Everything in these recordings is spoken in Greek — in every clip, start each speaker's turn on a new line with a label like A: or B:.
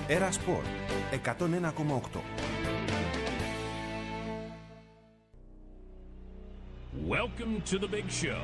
A: Era Sport 101,8.
B: Welcome to the big show.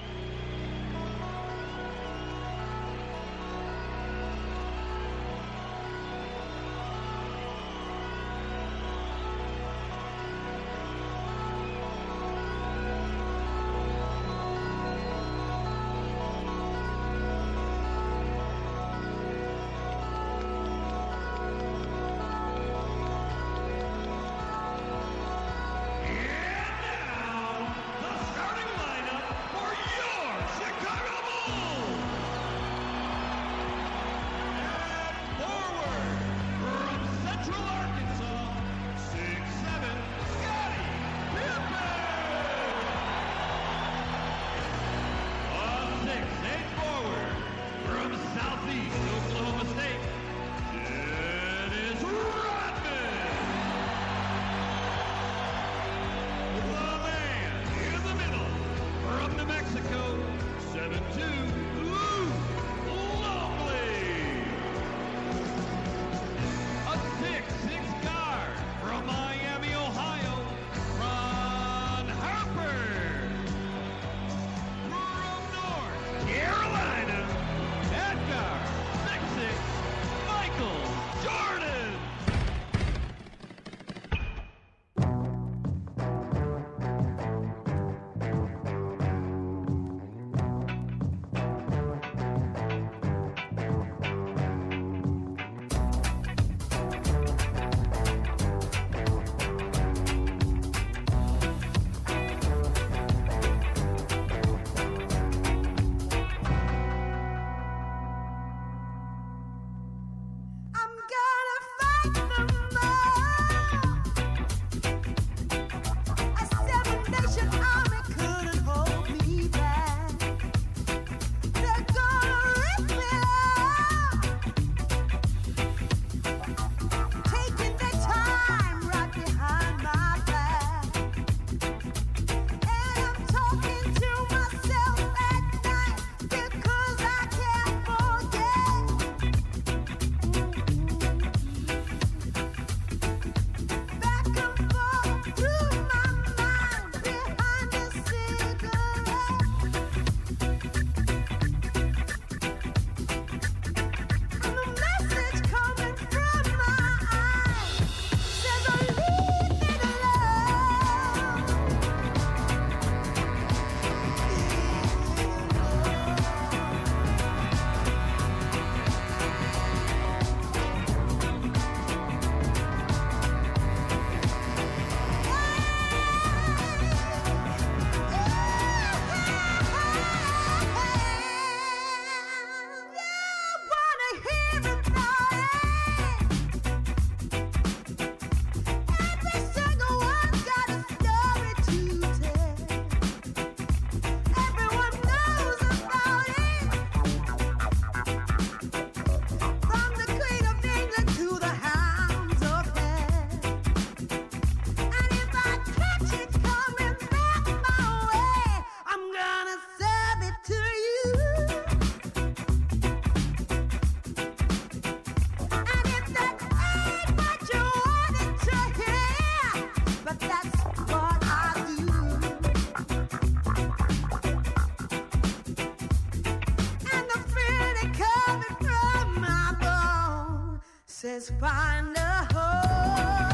C: Find a home.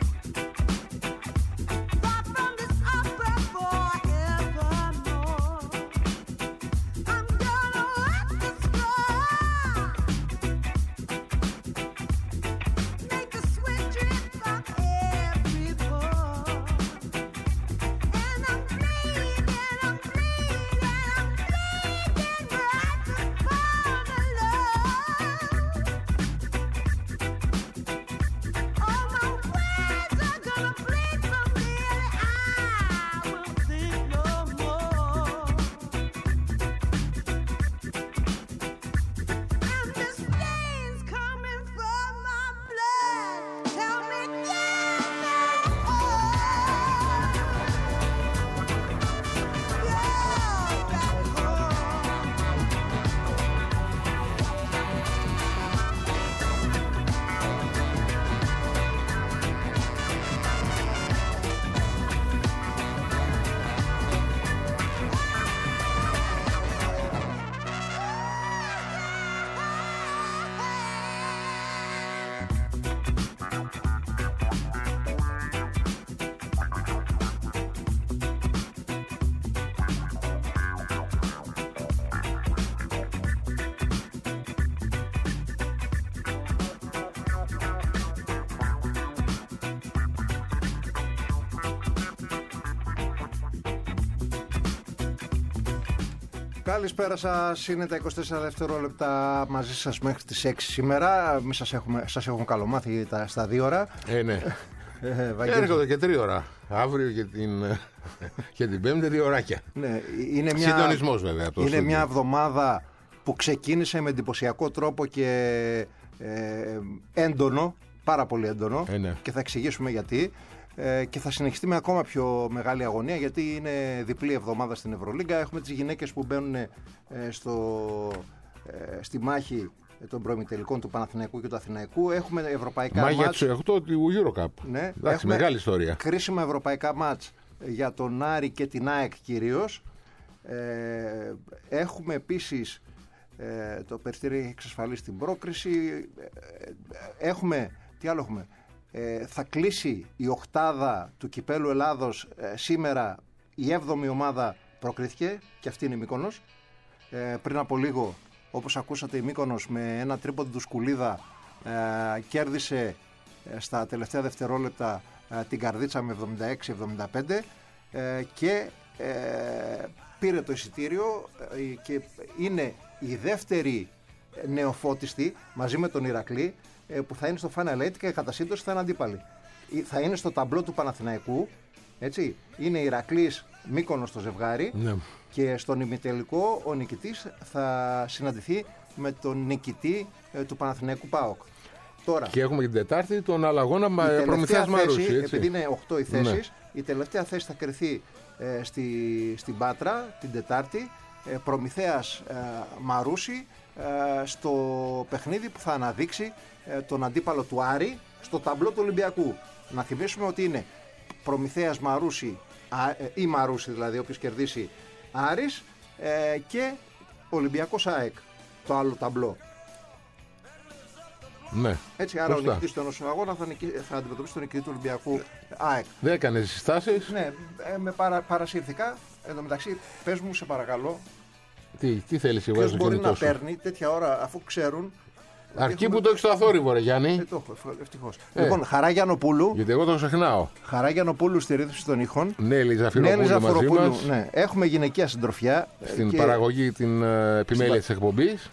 C: Far from this opera forevermore.
D: Καλησπέρα σας, είναι τα 24 δευτερόλεπτα μαζί σας μέχρι τις 6 σήμερα. Μη σας έχουν καλομάθει στα 2 ώρα.
E: Ναι. Έρχονται και 3 ώρα. Αύριο και την Πέμπτη 2 ωράκια.
D: Ναι,
E: συντονισμός βέβαια.
D: Είναι μια εβδομάδα που ξεκίνησε με εντυπωσιακό τρόπο και έντονο, πάρα πολύ έντονο,
E: ναι.
D: Και θα εξηγήσουμε γιατί. Και θα συνεχιστεί με ακόμα πιο μεγάλη αγωνία, γιατί είναι διπλή εβδομάδα στην Ευρωλίγκα. Έχουμε τις γυναίκες που μπαίνουν στη μάχη των προημιτελικών του Παναθηναϊκού και του Αθηναϊκού. Έχουμε ευρωπαϊκά μάτς.
E: Μάχη για τους 8 του Eurocup.
D: Ναι,
E: εντάξει, μεγάλη ιστορία.
D: Κρίσιμα ευρωπαϊκά μάτς για τον Άρη και την ΑΕΚ κυρίως. Έχουμε επίσης το Περιστέρι έχει εξασφαλίσει την πρόκριση. Τι άλλο έχουμε? Θα κλείσει η οκτάδα του Κυπέλλου Ελλάδος σήμερα. Η 7η ομάδα προκρίθηκε και αυτή είναι η Μύκονος. Πριν από λίγο, όπως ακούσατε, η Μύκονος με ένα τρίποντο του Σκουλίδα κέρδισε στα τελευταία δευτερόλεπτα την Καρδίτσα με 76-75 και πήρε το εισιτήριο και είναι η δεύτερη νεοφώτιστη μαζί με τον Ηρακλή που θα είναι στο Final Eight και κατά σύντοση θα είναι αντίπαλοι. Θα είναι στο ταμπλό του Παναθηναϊκού, έτσι. Είναι Ηρακλής Μύκονος το ζευγάρι,
E: ναι.
D: Και στον ημιτελικό ο νικητής θα συναντηθεί με τον νικητή του Παναθηναϊκού ΠΑΟΚ. Τώρα,
E: και έχουμε και την Τετάρτη τον αλλαγώνα Προμηθέας Μαρούσι.
D: Επειδή είναι 8 οι θέσεις,
E: ναι.
D: Η τελευταία θέση θα κριθεί στην Πάτρα την Τετάρτη. Προμηθέας Μαρούσι στο παιχνίδι που θα αναδείξει τον αντίπαλο του Άρη στο ταμπλό του Ολυμπιακού. Να θυμίσουμε ότι είναι Προμηθέας Μαρούσι ή Μαρούσι, δηλαδή όποιος κερδίσει Άρης, και Ολυμπιακός ΑΕΚ το άλλο ταμπλό.
E: Ναι.
D: Έτσι, άρα ο νικητής του ενός αγώνα θα αντιμετωπίσει τον νικητή του Ολυμπιακού ΑΕΚ.
E: Δεν έκανε συστάσεις.
D: Ναι, με παρασύρθηκα. Εν τω μεταξύ, πες μου σε παρακαλώ,
E: τι θέλεις εγώ?
D: ποιος μπορεί να παίρνει τέτοια ώρα αφού ξέρουν?
E: Αρκεί που το έχεις στο αθόρυβο, ρε Γιάννη.
D: Το έχω, ευτυχώς. Λοιπόν, Χαρά Γιαννοπούλου.
E: Γιατί εγώ το ξεχνάω.
D: Χαρά Γιαννοπούλου στη ρύθμιση των ήχων.
E: Νέλη Ζαφυροπούλου μαζί μας.
D: Ναι. Έχουμε γυναικεία συντροφιά.
E: Στην παραγωγή, την επιμέλεια της εκπομπής.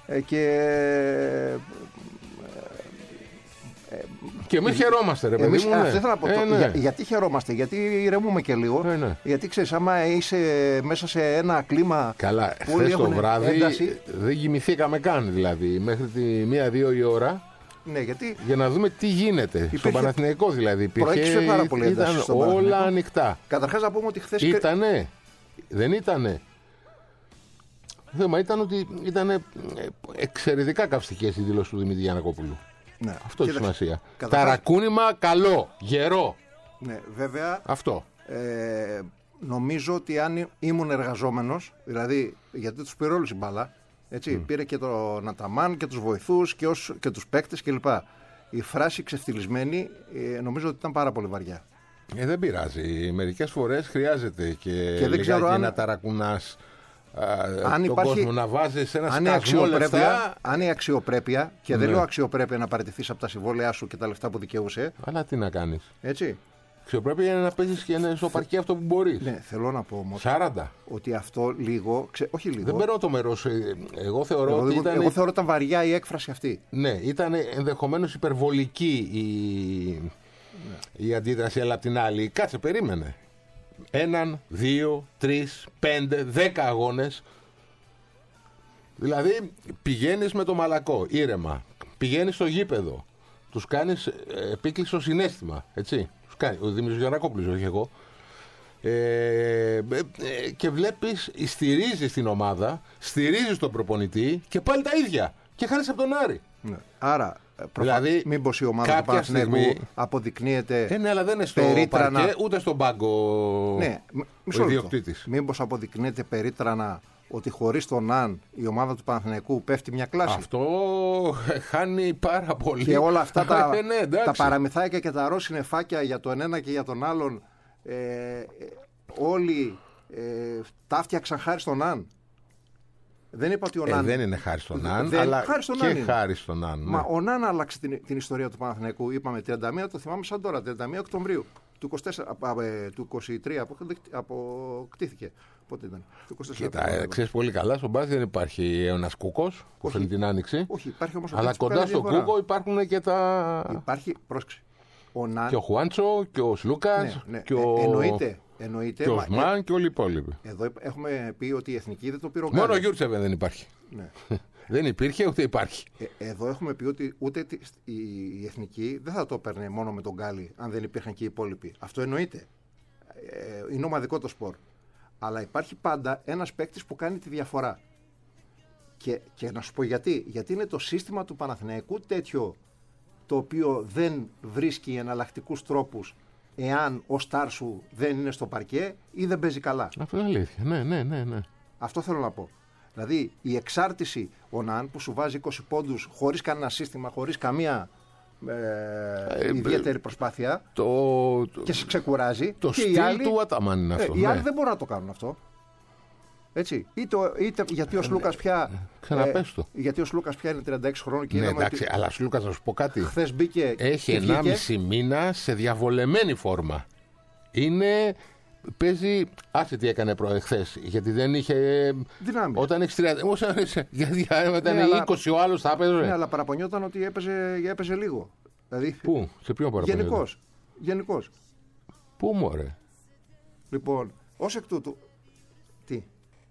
E: Και εμείς χαιρόμαστε, ρε παιδί μου.
D: Αυτό ήθελα να πω.
E: Ναι.
D: Γιατί χαιρόμαστε? Γιατί ηρεμούμε και λίγο.
E: Ναι.
D: Γιατί ξέρεις, άμα είσαι μέσα σε ένα κλίμα.
E: Καλά, χθες το βράδυ ένταση, δεν κοιμηθήκαμε καν, δηλαδή. Μέχρι τη 1-2 η ώρα.
D: Ναι, γιατί
E: για να δούμε τι γίνεται. Στο Παναθηναϊκό δηλαδή.
D: Προέκυψε πάρα πολύ ένταση.
E: Ήταν όλα ανοιχτά.
D: Καταρχάς να πούμε ότι χθες.
E: Ήτανε. Δεν ήτανε. Το θέμα ήταν ότι ήταν εξαιρετικά καυστικές οι δηλώσεις του Δημήτρη Γιαννακόπουλου.
D: Ναι.
E: Αυτό έχει σημασία. Ταρακούνημα καλό, γερό.
D: Ναι, βέβαια.
E: Αυτό.
D: Νομίζω ότι αν ήμουν εργαζόμενος, δηλαδή γιατί τους πήρε όλους η μπάλα, έτσι, πήρε και τον Αταμάν και τους βοηθούς και τους παίκτες κλπ. Η φράση ξεφτυλισμένη νομίζω ότι ήταν πάρα πολύ βαριά.
E: Δεν πειράζει. Μερικές φορές χρειάζεται και
D: λιγάκι
E: να ταρακουνάς τον κόσμο, να βάζεις ένα σκασμό λεφτά.
D: Αν η αξιοπρέπεια, και δεν λέω αξιοπρέπεια να παραιτηθείς από τα συμβόλαιά σου και τα λεφτά που δικαιούσε.
E: Αλλά τι να κάνεις.
D: Έτσι.
E: Αξιοπρέπεια είναι να παίζεις και στο παρκέ αυτό που μπορείς.
D: Ναι, θέλω να πω όμως
E: 40.
D: ότι αυτό λίγο, όχι λίγο.
E: Δεν παίρνω το μέρος. Εγώ θεωρώ ότι
D: ήταν βαριά η έκφραση αυτή.
E: Ναι, ήταν ενδεχομένως υπερβολική η αντίδραση, αλλά απ' την άλλη, κάτσε, περίμενε. 1, 2, 3, 5, 10 αγώνες. Δηλαδή πηγαίνεις με το μαλακό, ήρεμα. Πηγαίνεις στο γήπεδο. Τους κάνεις επίκληση στο συναίσθημα. Έτσι. Τους κάνει ο Δημήτρης Γιαννακόπουλος, όχι εγώ. Και βλέπεις, στηρίζεις την ομάδα, στηρίζεις τον προπονητή και πάλι τα ίδια. Και χάνεις από τον Άρη.
D: Ναι. Άρα,
E: δηλαδή,
D: μήπως η ομάδα του Παναθηναϊκού αποδεικνύεται
E: ναι, αλλά δεν είναι στο
D: περίτρανα,
E: παρκέ, ούτε στον πάγκο ο ιδιοκτήτης.
D: Μήπως αποδεικνύεται περίτρανα ότι χωρίς τον Αν η ομάδα του Παναθηναϊκού πέφτει μια κλάση.
E: Αυτό χάνει πάρα πολύ.
D: Και όλα αυτά τα παραμυθάκια και τα ρώσινεφάκια για τον ένα και για τον άλλον, όλοι τα φτιάξαν χάρη στον Αν. Δεν είπα ότι ο Ναν.
E: Δεν είναι χάρη στον Ναν, αλλά χάρη στον και χάρη στον Ναν. Ναι.
D: Μα ο Ναν άλλαξε την ιστορία του Παναθηναϊκού. Είπαμε 31, το θυμάμαι σαν τώρα, 31 Οκτωβρίου. του 23 αποκτήθηκε. Πότε ήταν? Το 24.
E: Κοίτα, ξέρεις πολύ καλά, στον μπάσκετ δεν υπάρχει ένας Κούκος που θέλει την άνοιξη.
D: Όχι, υπάρχει όμως.
E: Αλλά κοντά στον Κούκο υπάρχουν και τα.
D: Υπάρχει, πρόσεξε.
E: Και ο Χουάντσο και ο Σλούκας.
D: Ναι.
E: Και ο...
D: Εννοείται.
E: Και ο Σμάν και όλοι οι υπόλοιποι.
D: Εδώ έχουμε πει ότι η εθνική δεν το πήρε ο
E: Μόνο ο
D: Γκάλης.
E: Γιούρτσεβεν δεν υπάρχει.
D: Ναι.
E: Δεν υπήρχε ούτε υπάρχει.
D: Εδώ έχουμε πει ότι ούτε η εθνική δεν θα το έπαιρνε μόνο με τον Γκάλη αν δεν υπήρχαν και οι υπόλοιποι. Αυτό εννοείται. Είναι ομαδικό το σπορ. Αλλά υπάρχει πάντα ένας παίκτης που κάνει τη διαφορά. Και να σου πω γιατί. Γιατί είναι το σύστημα του Παναθηναϊκού τέτοιο το οποίο δεν βρίσκει εναλλακτικούς τρόπους εάν ο στάρ σου δεν είναι στο παρκέ ή δεν παίζει καλά.
E: Αυτό είναι αλήθεια. Ναι.
D: Αυτό θέλω να πω. Δηλαδή η εξάρτηση ο Ναν που σου βάζει 20 πόντους χωρίς κανένα σύστημα, χωρίς καμία ιδιαίτερη προσπάθεια και σε ξεκουράζει.
E: Το στυλ του Αταμάν είναι αυτό.
D: Οι άλλοι δεν μπορούν να το κάνουν αυτό. Έτσι. Είτε γιατί ο Σλούκας πια.
E: Ξαναπες το.
D: Γιατί ο Σλούκας πια είναι 36 χρόνων και
E: ναι,
D: είδαμε.
E: Εντάξει, αλλά Σλούκας, να σου πω κάτι.
D: Χθες μπήκε.
E: Έχει 1,5 μήνα σε διαβολεμένη φόρμα. Παίζει. Άσε τι έκανε χθες. Γιατί δεν είχε.
D: Δυνάμει.
E: Όταν έχει 30. Γιατί όταν είναι 20 ο άλλος θα έπαιζε.
D: Ναι, αλλά παραπονιόταν ότι έπαιζε λίγο. Δηλαδή,
E: πού, σε ποιον παραπονιόταν?
D: Γενικώς.
E: Πού μωρέ?
D: Λοιπόν, ως εκ τούτου. Τι?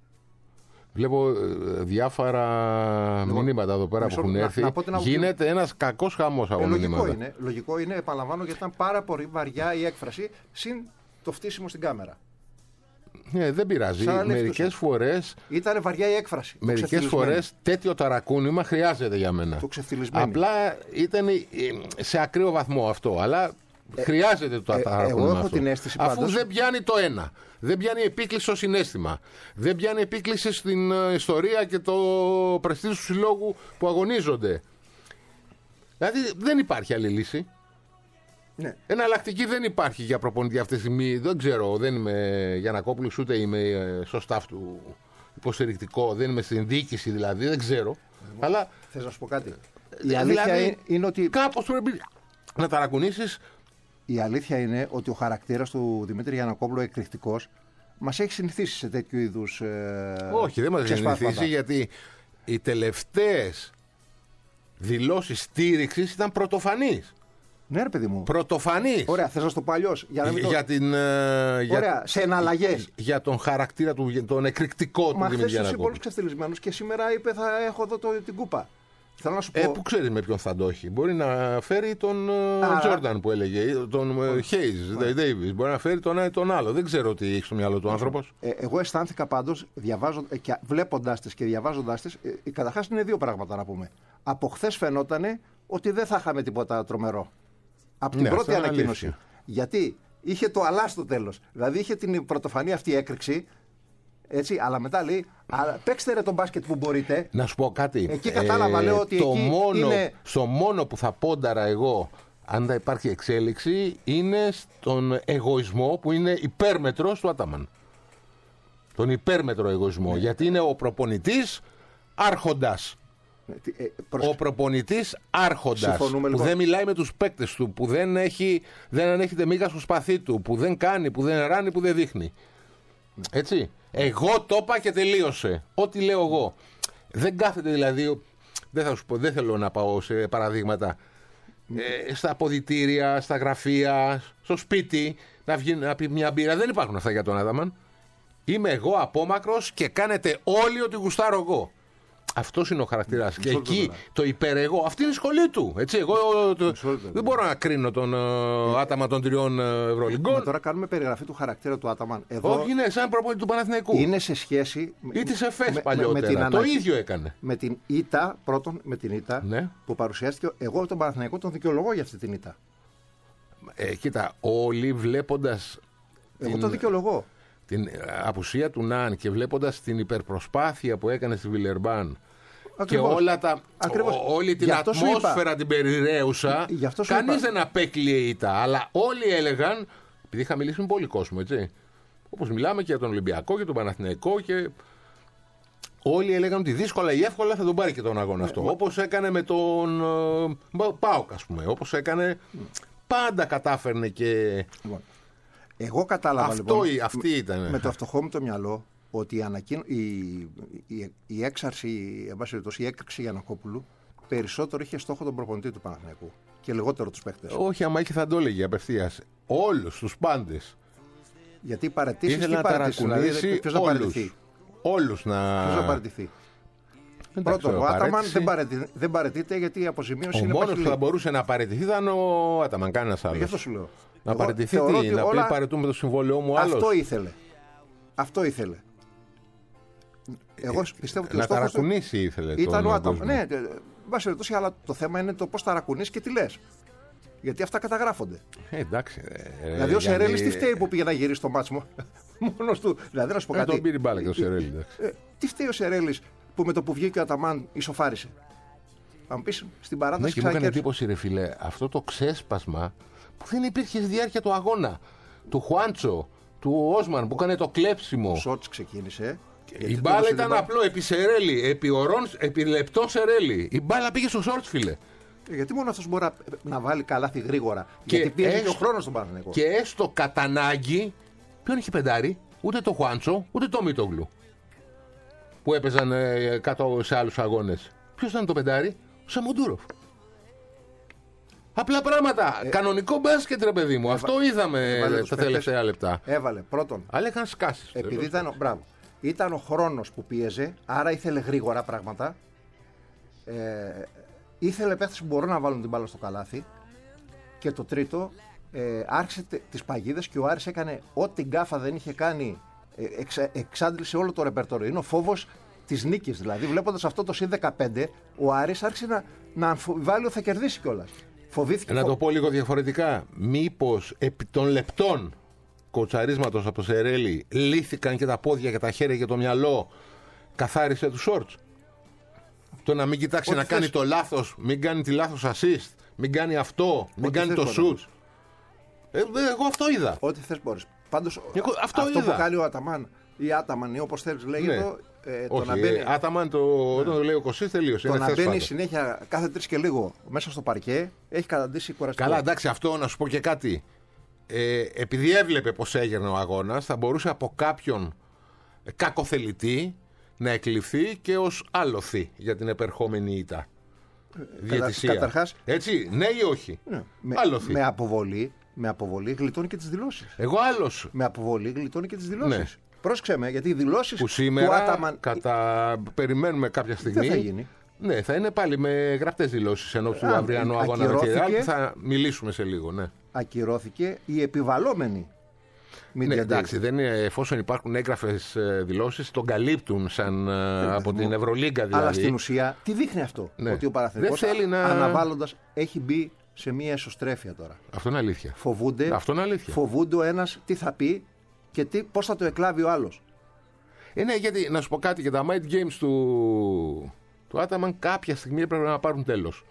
E: Βλέπω διάφορα μηνύματα εδώ πέρα που έχουν έρθει. Γίνεται ένας κακός χαμός από μηνύματα.
D: Λογικό είναι, επαναλαμβάνω, γιατί ήταν πάρα πολύ βαριά η έκφραση συν το φτύσιμο στην κάμερα.
E: Ναι, δεν πειράζει. Μερικές φορές.
D: Ήταν βαριά η έκφραση.
E: Μερικές φορές τέτοιο ταρακούνημα χρειάζεται για μένα.
D: Το ξεφτυλισμένο.
E: Απλά ήταν σε ακραίο βαθμό αυτό. Αλλά χρειάζεται το ταρακούνημα.
D: Εγώ έχω την αίσθηση
E: αφού
D: πάντως.
E: δεν πιάνει το ένα. Δεν πιάνει επίκληση στο συναίσθημα. Δεν πιάνει επίκληση στην ιστορία και το πρεστίζ του συλλόγου που αγωνίζονται. Δηλαδή δεν υπάρχει άλλη λύση.
D: Ναι.
E: Εναλλακτική δεν υπάρχει για προπονητή αυτή τη στιγμή. Δεν ξέρω, δεν είμαι Γιαννακόπουλος, ούτε είμαι στο staff του υποστηρικτικό, δεν είμαι στην διοίκηση δηλαδή, δεν ξέρω. Αλλά
D: θες να σου πω κάτι? Η αλήθεια δηλαδή, είναι ότι.
E: Κάπως πρέπει να ταρακουνήσεις.
D: Η αλήθεια είναι ότι ο χαρακτήρας του Δημήτρη Γιαννακόπουλου εκρηκτικός μας έχει συνηθίσει σε τέτοιου είδους.
E: Όχι, δεν μας έχει συνηθίσει, γιατί οι τελευταίες δηλώσεις στήριξης ήταν πρωτοφανείς.
D: Ναι, ρε παιδί μου.
E: Πρωτοφανής.
D: Ωραία, θες να στο πω αλλιώς?
E: Ωραία,
D: σε εναλλαγές.
E: Για τον χαρακτήρα του, τον εκρηκτικό του Δημήτρη Γιαννακόπουλου. Μα χθες
D: πολλούς ξεφτυλισμένους και σήμερα είπε θα έχω εδώ την κούπα. Θέλω να σου πω.
E: Που ξέρεις με ποιον θα το έχει. Μπορεί να φέρει τον Τζόρνταν που έλεγε, τον Χέιζ, Ντέιβις. Μπορεί να φέρει τον ένα ή τον άλλο. Δεν ξέρω τι έχει στο μυαλό του άνθρωπος.
D: Εγώ αισθάνθηκα πάντως, βλέποντας τις και διαβάζοντας τις, καταρχάς είναι δύο πράγματα να πούμε. Από χθες φαινότανε ότι δεν θα είχαμε τίποτα τρομερό. Από την πρώτη ανακοίνωση. Γιατί είχε το αλλά στο τέλος. Δηλαδή είχε την πρωτοφανή αυτή έκρηξη. Έτσι, αλλά μετά λέει, παίξτε ρε τον μπάσκετ που μπορείτε.
E: Να σου πω κάτι.
D: Εκεί κατάλαβα, λέω ότι
E: στο μόνο που θα πόνταρα εγώ, αν θα υπάρχει εξέλιξη, είναι στον εγωισμό που είναι υπέρμετρος του Αταμάν. Τον υπέρμετρο εγωισμό. Γιατί είναι ο προπονητής άρχοντας. Ο προπονητής άρχοντας. Που λοιπόν δεν μιλάει με τους παίκτες του, που δεν ανέχεται μίγα στο σπαθί του, που δεν κάνει, που δεν ράνει, που δεν δείχνει. Έτσι. Εγώ το είπα και τελείωσε. Ό,τι λέω εγώ. Δεν κάθεται δηλαδή. Δεν θα σου πω, δεν θέλω να πάω σε παραδείγματα. Στα αποδυτήρια, στα γραφεία, στο σπίτι, να πει μια μπύρα. Δεν υπάρχουν αυτά για τον Άταμαν. Είμαι εγώ απόμακρος και κάνετε όλοι ό,τι γουστάρω εγώ. Αυτός είναι ο χαρακτήρας. Και εκεί το υπερεγώ. Αυτή είναι η σχολή του. Έτσι, εγώ δεν μπορώ να κρίνω τον Άταμαν των 3 Ευρωλυγκών.
D: Τώρα κάνουμε περιγραφή του χαρακτήρα του Άταμαν.
E: Όχι, είναι σαν προπονητή του Παναθηναϊκού.
D: Είναι σε σχέση.
E: Ή της ΕΦΕΣ παλιότερα. Το ίδιο έκανε.
D: Με την ήττα, πρώτον με την ήττα που παρουσιάστηκε. Εγώ τον Παναθηναϊκό τον δικαιολογώ για αυτή την ήττα.
E: Κοίτα, όλοι βλέποντας.
D: Εγώ το δικαιολογώ.
E: Την απουσία του Ναν και βλέποντας την υπερπροσπάθεια που έκανε στη Βιλερμπάν και όλη την ατμόσφαιρα την περιραίουσα, κανείς δεν απέκλειε ήττα. Αλλά όλοι έλεγαν, επειδή είχα μιλήσει με πολύ κόσμο, έτσι, όπως μιλάμε και για τον Ολυμπιακό και τον Παναθηναϊκό, και όλοι έλεγαν ότι δύσκολα ή εύκολα θα τον πάρει και τον αγώνα αυτό. Όπως έκανε με τον ΠΑΟΚ, ας πούμε. Όπως έκανε, πάντα κατάφερνε και
D: Εγώ κατάλαβα
E: Αυτή ήταν.
D: Με το φτωχό μου το μυαλό ότι η έξαρση, η έκρηξη Γιαννακόπουλου περισσότερο είχε στόχο τον προπονητή του Παναθηναϊκού και λιγότερο τους παίκτες.
E: Όχι, άμα είχε θα το έλεγε απευθείας. Όλους τους πάντες.
D: Γιατί οι παραιτήσεις
E: ήθελε να ταρακουνήσει όλους να...
D: Ποιος να παραιτηθεί. Πρώτον, ο Άταμαν δεν παραιτείται γιατί η αποζημίωση είναι παχυλή.
E: Ο μόνος που θα μπορούσε να παραιτηθεί ήταν ο Άταμαν, κανένας άλλος.
D: Γι' αυτό σου λέω.
E: Να παραιτηθεί τι, να πει παραιτούμε το συμβόλαιό μου άλλος.
D: Αυτό ήθελε. Εγώ πιστεύω ότι
E: να ταρακουνήσει ήθελε.
D: Ήταν ο Άταμαν. Ναι, βάση περιπτώσει, αλλά το θέμα είναι το πώς ταρακουνείς και τι λες. Γιατί αυτά καταγράφονται.
E: Εντάξει.
D: Δηλαδή ο Σερέλης τι φταίει που πήγε να γυρίσει το μάτς μου μόνος του. Δηλαδή να σου πω κάτι.
E: Τον πήρε μπάλα και ο Σερέλης.
D: Τι φταίει ο Σερέλης που με το που βγήκε ο Αταμάν ισοφάρισε. Θα μου πεις στην παράταση.
E: Ναι, και μου έκανε εντύπωση, ρε φίλε, αυτό το ξέσπασμα που δεν υπήρχε στη διάρκεια του αγώνα. Του Χουάντσο, του Όσμαν που έκανε το κλέψιμο.
D: Ο Σότς ξεκίνησε.
E: Η μπάλα ήταν απλό επί Σερέλη, επί λεπτό Σερέλη. Η μπάλα πήγε στο Σότς, φίλε.
D: Γιατί μόνο αυτός μπορεί να βάλει καλάθι γρήγορα. Γιατί πήγε και ο χρόνος στον Παναθηναϊκό.
E: Και έστω κατά ανάγκη, ποιον είχε πεντάρει, ούτε το Χουάντσο, ούτε το Μίτογλου. Που έπαιζαν κάτω σε άλλους αγώνες. Ποιος ήταν το πεντάρι, ο Σαμοντούροφ. Απλά πράγματα. Κανονικό μπάσκετ, ρε παιδί μου. Αυτό είδαμε τα τελευταία λεπτά.
D: Έβαλε πρώτον.
E: Αλλά είχαν σκάσει.
D: Επειδή ήταν ο χρόνος που πίεζε, άρα ήθελε γρήγορα πράγματα. Ήθελε παίχτες που μπορούν να βάλουν την μπάλα στο καλάθι. Και το τρίτο, άρχισε τις παγίδες και ο Άρης έκανε ό,τι γκάφα δεν είχε κάνει. Εξάντλησε όλο το ρεπερτόριο. Είναι ο φόβος της νίκης. Δηλαδή, βλέποντας αυτό το συν 15, ο Άρης άρχισε να αμφιβάλλει ότι θα κερδίσει κιόλας. Φοβήθηκε.
E: Να το πω λίγο διαφορετικά. Μήπως επί των λεπτών κοτσαρίσματος από το Σερέλη λύθηκαν και τα πόδια και τα χέρια και το μυαλό, καθάρισε τους shorts. Το να μην κοιτάξει να κάνει το λάθος, μην κάνει τη λάθος assist, μην κάνει αυτό, μην κάνει το shoot. Εγώ αυτό είδα.
D: Ό,τι θες μπορείς. Πάντως αυτό που κάνει ο Αταμάν ή Άταμαν ή όπως θέλεις λέγεται.
E: Όχι, Άταμαν όταν το λέει ο Κωσής τελείωσε.
D: Το να μπαίνει συνέχεια κάθε 3 και λίγο μέσα στο παρκέ έχει καταντήσει κουραστικό.
E: Καλά, εντάξει, αυτό να σου πω και κάτι. Επειδή έβλεπε πως έγερνε ο αγώνας, θα μπορούσε από κάποιον κακοθελητή να εκλειφθεί και ως άλοθη για την επερχόμενη ήττα. Διαιτησία.
D: Καταρχάς,
E: έτσι, ναι ή όχι.
D: Ναι.
E: Άλοθη.
D: Με αποβολή γλιτώνει και τις δηλώσεις.
E: Εγώ άλλος.
D: Με αποβολή γλιτώνει και τις δηλώσεις.
E: Ναι.
D: Πρόσεξε με, γιατί οι δηλώσεις
E: που σήμερα
D: του Άταμαν.
E: Περιμένουμε κάποια στιγμή.
D: Δεν θα γίνει.
E: Ναι, θα είναι πάλι με γραπτές δηλώσεις ενώ του αυριανού αγώνα με τη Ρεάλ που θα μιλήσουμε σε λίγο. Ναι.
D: Ακυρώθηκε η επιβαλόμενη.
E: Ναι, εντάξει, δεν είναι, εφόσον υπάρχουν έγγραφες δηλώσεις, τον καλύπτουν σαν από την Ευρωλίγκα δηλαδή.
D: Αλλά στην ουσία, τι δείχνει αυτό, ναι. Ότι ο Παναθηναϊκός αναβάλλοντας έχει μπει σε μία εσωστρέφεια τώρα.
E: Αυτό είναι αλήθεια.
D: Φοβούνται ο ένας τι θα πει και πώς θα το εκλάβει ο άλλος.
E: Ναι, γιατί να σου πω κάτι, και τα mind games του Άταμαν κάποια στιγμή έπρεπε να πάρουν τέλος.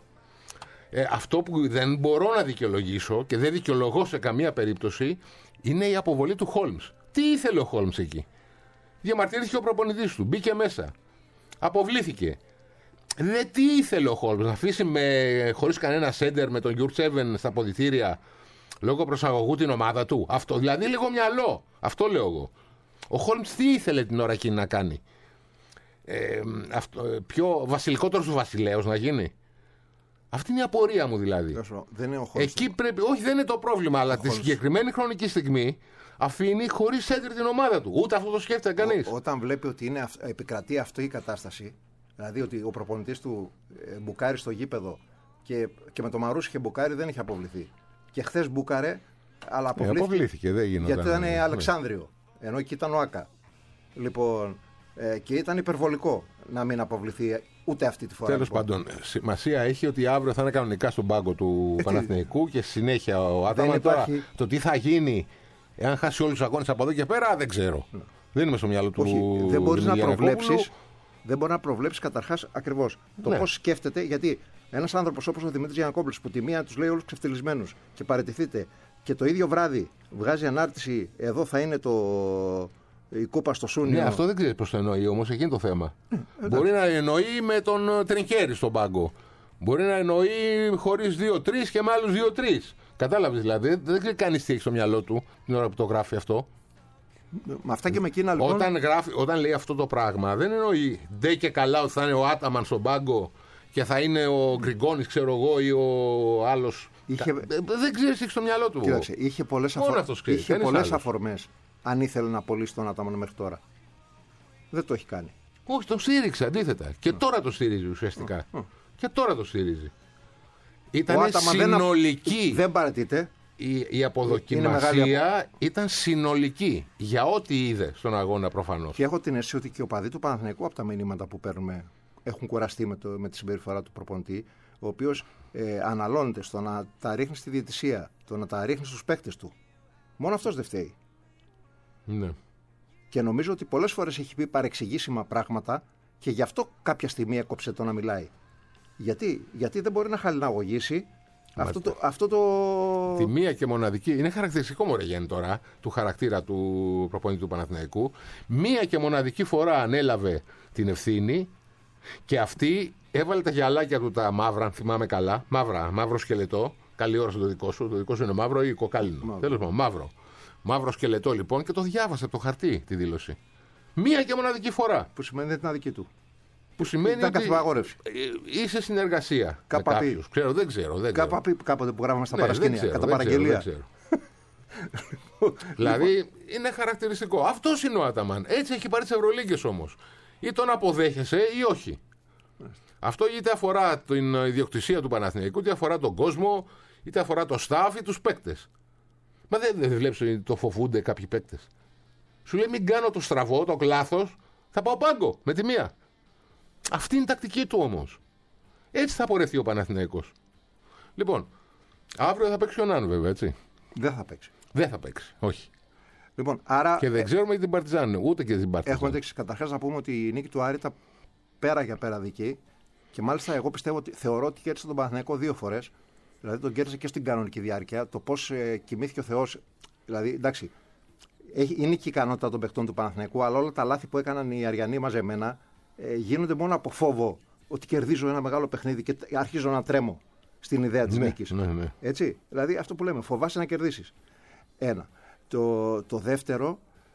E: Αυτό που δεν μπορώ να δικαιολογήσω και δεν δικαιολογώ σε καμία περίπτωση είναι η αποβολή του Χόλμς. Τι ήθελε ο Χόλμς εκεί? Διαμαρτυρήθηκε ο προπονητής του, μπήκε μέσα, αποβλήθηκε. Τι ήθελε ο Χόλμς, να αφήσει χωρίς κανένα σέντερ με τον Γιουρτσέβεν στα ποδητήρια λόγω προσαγωγού την ομάδα του? Αυτό, δηλαδή λίγο μυαλό. Αυτό λέω εγώ. Ο Χόλμς τι ήθελε την ώρα εκείνη να κάνει? Πιο βασιλικότερος του βασιλέως να γίνει? Αυτή είναι η απορία μου δηλαδή.
D: Δεν είναι ο Χόλμς.
E: Εκεί πρέπει, όχι, δεν είναι το πρόβλημα, αλλά τη συγκεκριμένη χρονική στιγμή αφήνει χωρίς σέντερ την ομάδα του. Ούτε αυτό το σκέφτεται κανείς.
D: Όταν βλέπει ότι επικρατεί αυτή η κατάσταση, δηλαδή ότι ο προπονητής του μπουκάρει στο γήπεδο και με το Μαρούσι είχε μπουκάρει, δεν είχε αποβληθεί. Και χθες μπούκαρε, αλλά αποβλήθηκε.
E: Δεν γινόταν.
D: Γιατί ήταν Αλεξάνδριο, ενώ εκεί ήταν ο Άκα. Λοιπόν, και ήταν υπερβολικό να μην αποβληθεί ούτε αυτή τη φορά.
E: Τέλος πάντων, σημασία έχει ότι αύριο θα είναι κανονικά στον πάγκο του Παναθηναϊκού και συνέχεια ο Άταμαν. Τώρα το τι θα γίνει, εάν χάσει όλους τους αγώνες από εδώ και πέρα, δεν ξέρω. Δεν είμαι στο μυαλό του.
D: Δεν μπορείς να προβλέψεις. Δεν μπορεί να προβλέψει καταρχάς ακριβώς το πώς σκέφτεται, γιατί ένας άνθρωπος όπως ο Δημήτρης Γιαννακόπουλος που τη μία τους λέει όλους ξεφτυλισμένους και παραιτηθείτε και το ίδιο βράδυ βγάζει ανάρτηση, εδώ θα είναι η κούπα στο Σούνιο.
E: Ναι, αυτό δεν ξέρει πώς το εννοεί όμως, εκεί είναι το θέμα. Μπορεί να εννοεί με τον Τρινκέρι στον πάγκο. Μπορεί να εννοεί χωρίς 2-3 και με άλλους 2-3. Κατάλαβες δηλαδή, δεν ξέρει κανείς τι έχει στο μυαλό του την ώρα που το γράφει αυτό.
D: Με αυτά και με εκείνα λοιπόν.
E: Όταν λέει αυτό το πράγμα, δεν εννοεί ντε και καλά ότι θα είναι ο Άταμαν στον πάγκο και θα είναι ο Γκριγκόνης, ξέρω εγώ, ή ο άλλος. Δεν ξέρει τι έχει στο μυαλό του.
D: Κοίταξε, είχε πολλές αφορμές αν ήθελε να απολύσει τον Άταμαν μέχρι τώρα. Δεν το έχει κάνει.
E: Όχι, τον στήριξε αντίθετα. Και τώρα το στηρίζει ουσιαστικά. Και τώρα το στηρίζει. Ήταν συνολική.
D: Δεν παρατείται.
E: Η αποδοκιμασία ήταν συνολική για ό,τι είδε στον αγώνα προφανώς.
D: Και έχω την αίσθηση ότι και οι οπαδοί του Παναθηναϊκού από τα μηνύματα που παίρνουμε έχουν κουραστεί με τη συμπεριφορά του προπονητή, ο οποίος αναλώνεται στο να τα ρίχνει στη διαιτησία, το να τα ρίχνει στους παίκτες του. Μόνο αυτός δεν φταίει.
E: Ναι.
D: Και νομίζω ότι πολλές φορές έχει πει παρεξηγήσιμα πράγματα και γι' αυτό κάποια στιγμή έκοψε το να μιλάει. Γιατί δεν μπορεί να χαλιναγωγήσει αυτό το.
E: Τη μία και μοναδική. Είναι χαρακτηριστικό, μωρέ Γιάννη, τώρα του χαρακτήρα του προπονητή του Παναθηναϊκού. Μία και μοναδική φορά ανέλαβε την ευθύνη και αυτή έβαλε τα γυαλάκια του τα μαύρα, αν θυμάμαι καλά. Μαύρο σκελετό. Καλή ώρα στο δικό σου. Το δικό σου είναι μαύρο ή κοκάλινο. Τέλος πάντων, μαύρο. Μαύρο σκελετό λοιπόν και το διάβασε από το χαρτί τη δήλωση. Μία και μοναδική φορά.
D: Που σημαίνει δεν ήταν δική του.
E: Που σημαίνει
D: ήταν
E: ότι είσαι συνεργασία με κάποιους. Δεν ξέρω.
D: Κάποτε που γράφαμε στα παρασκήνια. Κατά παραγγελία.
E: Δεν ξέρω. Δηλαδή είναι χαρακτηριστικό. Αυτός είναι ο Άταμαν. Έτσι έχει πάρει τις Ευρωλίγκες όμως. Ή τον αποδέχεσαι ή όχι. Αυτό είτε αφορά την ιδιοκτησία του Παναθηναϊκού, είτε αφορά τον κόσμο, είτε αφορά το staff ή τους παίκτες. Μα δεν βλέπεις ότι το φοβούνται κάποιοι παίκτες. Σου λέει μην κάνω το στραβό, το λάθος, θα πάω πάγκο με τη μία. Αυτή είναι η τακτική του όμως. Έτσι θα πορευτεί ο Παναθηναϊκός. Λοιπόν, αύριο θα παίξει ο Νάν βέβαια, έτσι. Δεν θα παίξει, όχι.
D: Λοιπόν, άρα,
E: και δεν ξέρουμε για την Παρτιζάν, ούτε και την Παρτιζάν.
D: Έχουμε καταρχάς να πούμε ότι η νίκη του Άρη ήταν πέρα για πέρα δική. Και μάλιστα εγώ θεωρώ ότι κέρδισε τον Παναθηναϊκό 2 φορές. Δηλαδή τον κέρδισε και στην κανονική διάρκεια. Το πώς κοιμήθηκε ο Θεός. Δηλαδή, εντάξει, είναι και η ικανότητα των παιχτών του Παναθηναϊκού, αλλά όλα τα λάθη που έκαναν οι Αριανοί μαζεμένα γίνονται μόνο από φόβο ότι κερδίζω ένα μεγάλο παιχνίδι και αρχίζω να τρέμω στην ιδέα της νίκης.
E: Ναι.
D: Έτσι. Δηλαδή αυτό που λέμε, φοβάσαι να κερδίσεις. Ένα. Το δεύτερο,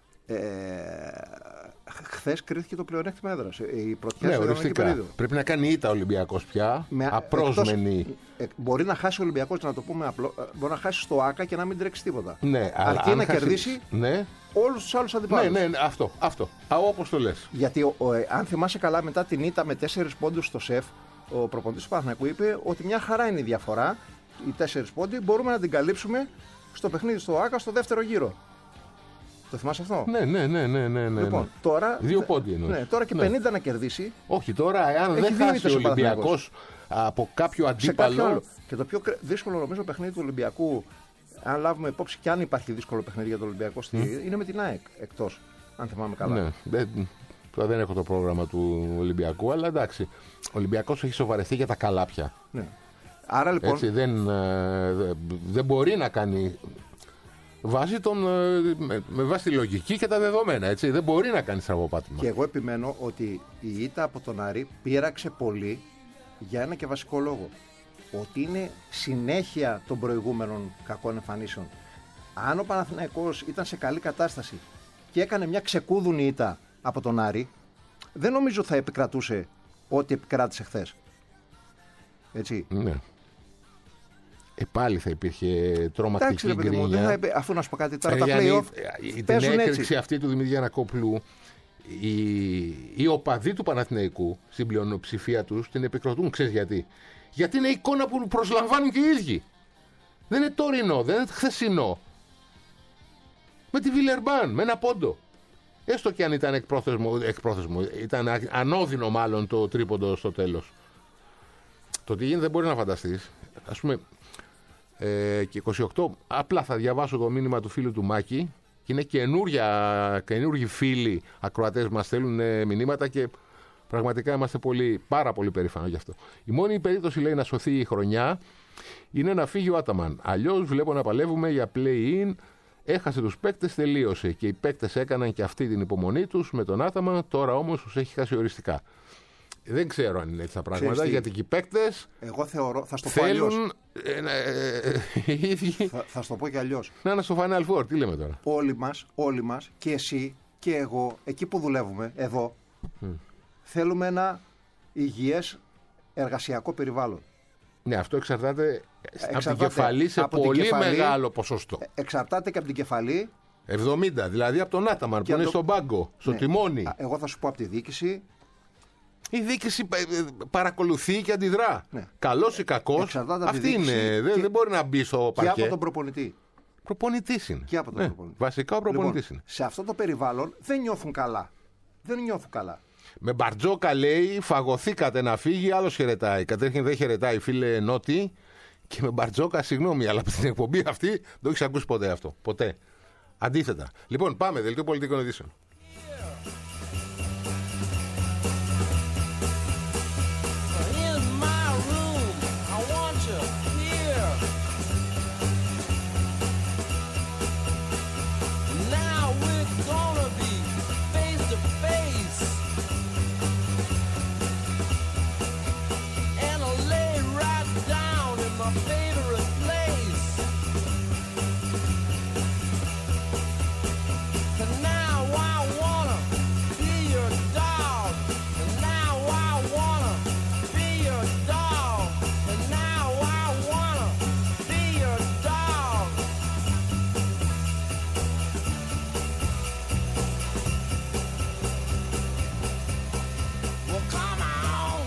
D: χθες κρίθηκε το πλεονέκτημα έδρας. Η πρωτιά στο κανονική περίοδο.
E: Πρέπει να κάνει ήττα ο Ολυμπιακός πια. Απρόσμενη.
D: Μπορεί να χάσει ο Ολυμπιακός, να το πούμε απλό. Μπορεί να χάσει στο ΆΚΑ και να μην τρέξει τίποτα.
E: Ναι,
D: αρκεί να κερδίσει όλους τους άλλους αντιπάλους.
E: Ναι, αυτό. Όπως το λες.
D: Γιατί αν θυμάσαι καλά, μετά την ήττα με 4 πόντους στο ΣΕΦ, ο προπονητής του Παναθηναϊκού είπε ότι μια χαρά είναι η διαφορά. Οι 4 πόντοι μπορούμε να την καλύψουμε στο παιχνίδι στο ΆΚΑ στο δεύτερο γύρο. Το θυμάσαι αυτό?
E: Ναι.
D: Λοιπόν, τώρα.
E: 2 πόντοι εννοείς.
D: Ναι, τώρα και 50 να κερδίσει.
E: Όχι, τώρα, αν δεν χάσει ο Ολυμπιακός από κάποιο αντίπαλο.
D: Και το πιο δύσκολο νομίζω παιχνίδι του Ολυμπιακού, αν λάβουμε υπόψη και αν υπάρχει δύσκολο παιχνίδι για τον Ολυμπιακό, είναι με την ΑΕΚ εκτός. Αν θυμάμαι καλά.
E: Ναι, δεν έχω το πρόγραμμα του Ολυμπιακού, αλλά εντάξει. Ο Ολυμπιακός έχει σοβαρευτεί για τα καλά πια.
D: Ναι. Άρα λοιπόν.
E: Έτσι, δεν μπορεί να κάνει. Με βάση τη λογική και τα δεδομένα, έτσι. Δεν μπορεί να κάνει στραβοπάτημα.
D: Και εγώ επιμένω ότι η ήττα από τον Άρη πείραξε πολύ για ένα και βασικό λόγο. Ότι είναι συνέχεια των προηγούμενων κακών εμφανίσεων. Αν ο Παναθηναϊκός ήταν σε καλή κατάσταση και έκανε μια ξεκούδουνη ήττα από τον Άρη, δεν νομίζω θα επικρατούσε ό,τι επικράτησε χθες. Έτσι.
E: Ναι. Πάλι θα υπήρχε τρομακτική γκρίνια.
D: Αφού να σου πω κάτι τώρα, τα play-off
E: την έκρηξη αυτή του Δημήτρη Γιαννακόπουλου, οι οπαδοί του Παναθηναϊκού στην πλειοψηφία τους την επικροτούν. Ξέρεις γιατί? Γιατί είναι εικόνα που προσλαμβάνουν και οι ίδιοι. Δεν είναι τωρινό, δεν είναι χθεσινό. Με τη Βιλερμπάν, με ένα πόντο. Έστω και αν ήταν εκπρόθεσμο, ήταν ανώδυνο μάλλον το τρίποντο στο τέλος. Το τι γίνεται δεν μπορεί να φανταστείς. Ας πούμε, και 28, απλά θα διαβάσω το μήνυμα του φίλου του Μάκη και είναι καινούργιοι φίλοι ακροατές μας στέλνουν μηνύματα και πραγματικά είμαστε πάρα πολύ περήφανοι γι' αυτό. Η μόνη περίπτωση, λέει, να σωθεί η χρονιά είναι να φύγει ο Άταμαν. Αλλιώς βλέπω να παλεύουμε για play-in. Έχασε τους παίκτες, τελείωσε. Και οι παίκτες έκαναν και αυτή την υπομονή τους με τον Άταμαν, τώρα όμως τους έχει χάσει οριστικά. Δεν ξέρω αν είναι έτσι τα πράγματα,
D: Ξέρεις τι,
E: γιατί και οι παίκτες
D: εγώ θεωρώ, θα στο πω αλλιώς.
E: θέλουν οι ίδιοι
D: Θα στο πω και αλλιώς.
E: να είναι στο Final Four. Τι λέμε τώρα.
D: Όλοι μας, και εσύ και εγώ, εκεί που δουλεύουμε, εδώ, θέλουμε ένα υγιές εργασιακό περιβάλλον.
E: Ναι, αυτό εξαρτάται από την κεφαλή σε
D: από την
E: πολύ
D: κεφαλή,
E: μεγάλο ποσοστό.
D: Εξαρτάται και από την κεφαλή.
E: 70, δηλαδή από τον Άταμαν που είναι στον πάγκο, στο
D: Ναι.
E: τιμόνι.
D: Εγώ θα σου πω από τη διοίκηση.
E: Η διοίκηση παρακολουθεί και αντιδρά.
D: Ναι.
E: Καλός ή κακός,
D: Εξαρτάται από τη
E: αυτή
D: διοίκηση
E: είναι.
D: και-
E: Δεν μπορεί να μπει στο
D: Και
E: παρκέ.
D: από τον προπονητή.
E: Προπονητής είναι.
D: Και από τον
E: Ναι,
D: προπονητή.
E: βασικά ο προπονητής
D: Λοιπόν,
E: είναι.
D: σε αυτό το περιβάλλον δεν νιώθουν καλά. Δεν νιώθουν καλά.
E: Με Μπαρτζόκα λέει: φαγωθήκατε να φύγει, άλλο χαιρετάει. Καταρχήν δεν χαιρετάει, φίλε Νότι. Και με Μπαρτζόκα, συγγνώμη, αλλά από την εκπομπή αυτή δεν το έχει ακούσει ποτέ αυτό. Ποτέ. Αντίθετα. Λοιπόν, πάμε. Δελτίο πολιτικών ειδήσεων.
C: In my room, I want you here. Now we're gonna be face to face. And I'll lay right down in my favorite place. And now I wanna be your dog. And now I wanna be your dog. And now I wanna be your dog. Well, come on.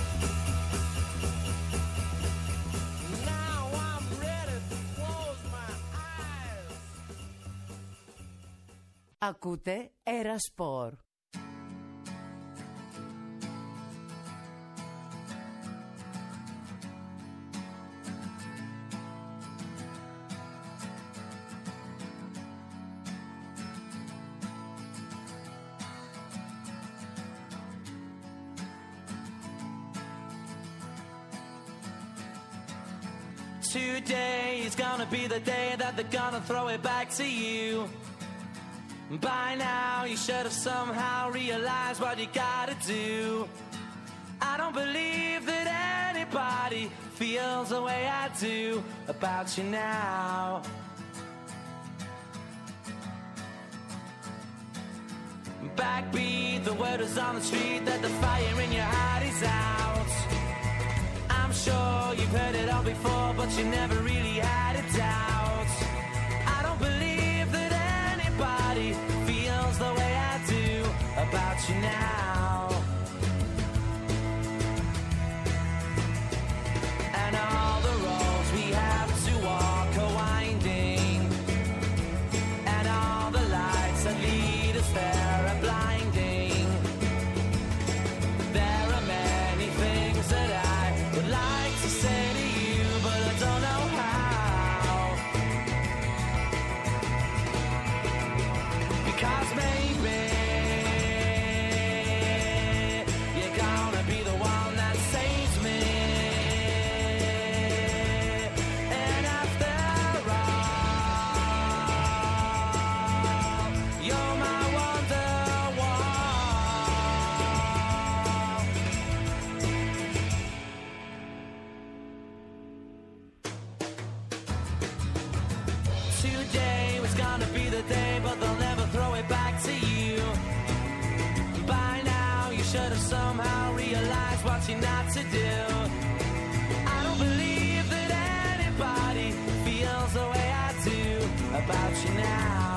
C: Now I'm ready to close my eyes.
F: Ακούτε Ερασπορ.
G: Today is gonna be the day that they're gonna throw it back to you. By now you should have somehow realized what you gotta do. I don't believe that anybody feels the way I do about you now. Backbeat, the word is on the street that the fire in your heart is out. I'm sure you've heard it all before, but you never really had a doubt. I don't believe that anybody feels the way I do about you now. And all the roads we have to walk are winding, and all the lights that lead us there are blinding. There are many things that I would like to say to you, but I don't know how. Because maybe you're gonna be the one that saves me. And after all, you're my wonderwall. Today was gonna be the day, but they'll never throw it back to you. By now, you should have somehow realized what you're not to do. I don't believe that anybody feels the way I do about you now.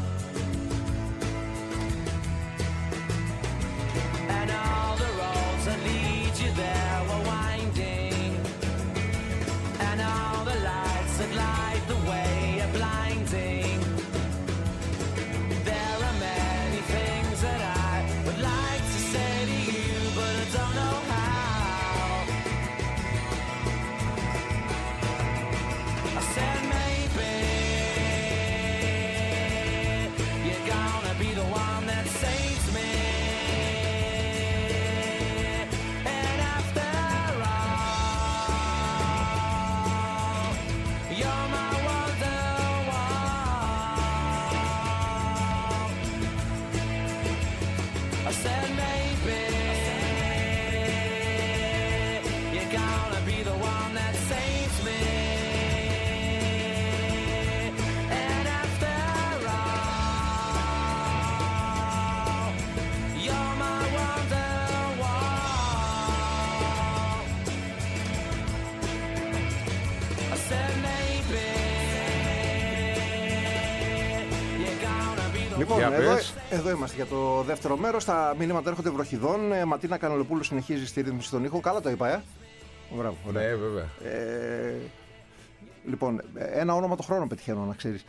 G: And all the roads that lead you there were winding, and all the lights that light the way are blinding. There are many things that I would like to say to you, but I don't know how. I said maybe you're gonna be the one that saves me. And after all, you're my wonderwall. I said maybe gonna be the one that saves me. And after all, you're my wonderwall. I said maybe you're gonna be the
D: Λοιπόν,
E: Για πες.
D: εδώ είμαστε για το δεύτερο μέρος. Τα μηνύματα έρχονται βροχιδών. Ματίνα Κανελοπούλου συνεχίζει στη ρύθμιση των ήχων. Καλά το είπα, Μπράβο. Ωραία.
E: Ναι, βέβαια.
D: Λοιπόν, ένα όνομα το χρόνο πετυχαίνω, να ξέρεις.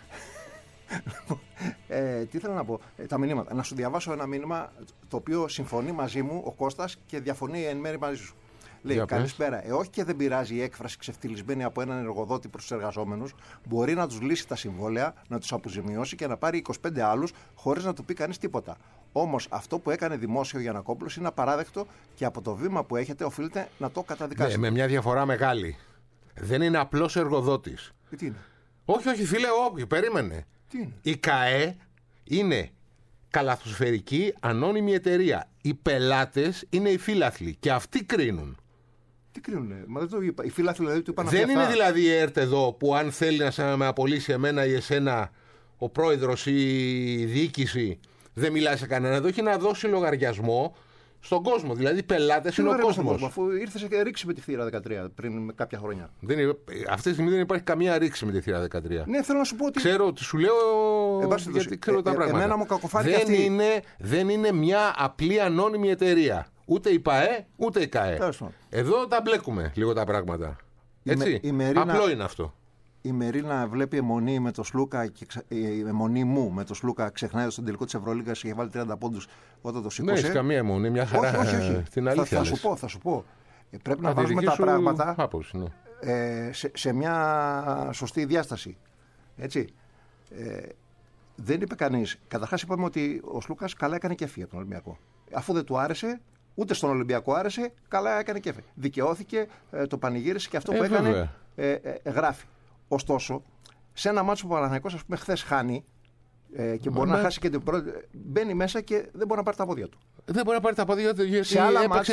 D: Τι ήθελα να πω, τα μηνύματα. Να σου διαβάσω ένα μήνυμα το οποίο συμφωνεί μαζί μου ο Κώστας και διαφωνεί εν μέρει μαζί σου. Λέει,
E: Για πες.
D: καλησπέρα. Όχι και δεν πειράζει η έκφραση ξεφτυλισμένη από έναν εργοδότη προς τους εργαζόμενους. Μπορεί να τους λύσει τα συμβόλαια, να τους αποζημιώσει και να πάρει 25 άλλους χωρίς να του πει κανείς τίποτα. Όμως αυτό που έκανε δημόσιο Γιαννακόπουλος είναι απαράδεκτο και από το βήμα που έχετε οφείλετε να το καταδικάσετε.
E: Ναι, με μια διαφορά μεγάλη. Δεν είναι απλός εργοδότης.
D: Τι είναι.
E: Όχι, φίλε, όχι, περίμενε.
D: Τι είναι.
E: Η ΚΑΕ είναι καλαθοσφαιρική ανώνυμη εταιρεία. Οι πελάτες είναι οι φίλαθλοι και αυτοί κρίνουν.
D: Τι κρίνουνε, μα δεν το είπα. Οι φίλαθλοι δηλαδή του είπαν
E: Δεν
D: αυτά.
E: είναι δηλαδή η ΕΡΤ εδώ που αν θέλει να με απολύσει εμένα ή εσένα ο πρόεδρος ή η διοίκηση δεν μιλάει σε κανένα. Εδώ έχει να δώσει λογαριασμό στον κόσμο. Δηλαδή οι πελάτες είναι ο κόσμος.
D: Αφού ήρθε και ρίξει με τη θύρα 13 πριν κάποια χρόνια.
E: Αυτή τη στιγμή δεν υπάρχει καμία ρήξη με τη θύρα 13.
D: Ναι, θέλω να σου πω ότι.
E: Ξέρω ότι σου λέω γιατί ξέρω τα πράγματα.
D: Εμένα μου κακοφάνηκε αυτή.
E: Δεν είναι μια απλή ανώνυμη εταιρεία. Ούτε η ΠΑΕ, ούτε η ΚΑΕ.
D: Τέλος πάντων.
E: Εδώ τα μπλέκουμε λίγο τα πράγματα. Έτσι.
D: η Μερίνα-
E: Απλό είναι αυτό.
D: Η Μερίνα βλέπει αιμονή με το Σλούκα και η αιμονή μου με το Σλούκα ξεχνάει στον τελικό της Ευρωλίγκας και είχε βάλει 30 πόντους όταν το
E: Δεν
D: σήκωσε.
E: έχει καμία αιμονή, μια χαρά.
D: Όχι.
E: Την αλήθεια.
D: Θα σου πω. Πρέπει να βάζουμε τα πράγματα
E: Άποψη, ναι.
D: σε μια σωστή διάσταση. Έτσι. Δεν είπε κανείς. Καταρχάς είπαμε ότι ο Σλούκας καλά έκανε και έφυγε από τον Ολυμπιακό. Αφού δεν του άρεσε, ούτε στον Ολυμπιακό άρεσε, καλά έκανε και έφυγε. Δικαιώθηκε, το πανηγύρισε και αυτό που έκανε γράφει. Ωστόσο, σε ένα μάτσο που ο Παναθηναϊκός, ας πούμε, χθες χάνει και μπορεί να χάσει και την πρώτη. Μπαίνει μέσα και δεν μπορεί να πάρει τα πόδια του.
E: Δεν μπορεί να πάρει τα πόδια του γιατί
D: Σε άλλα
E: έπαιξε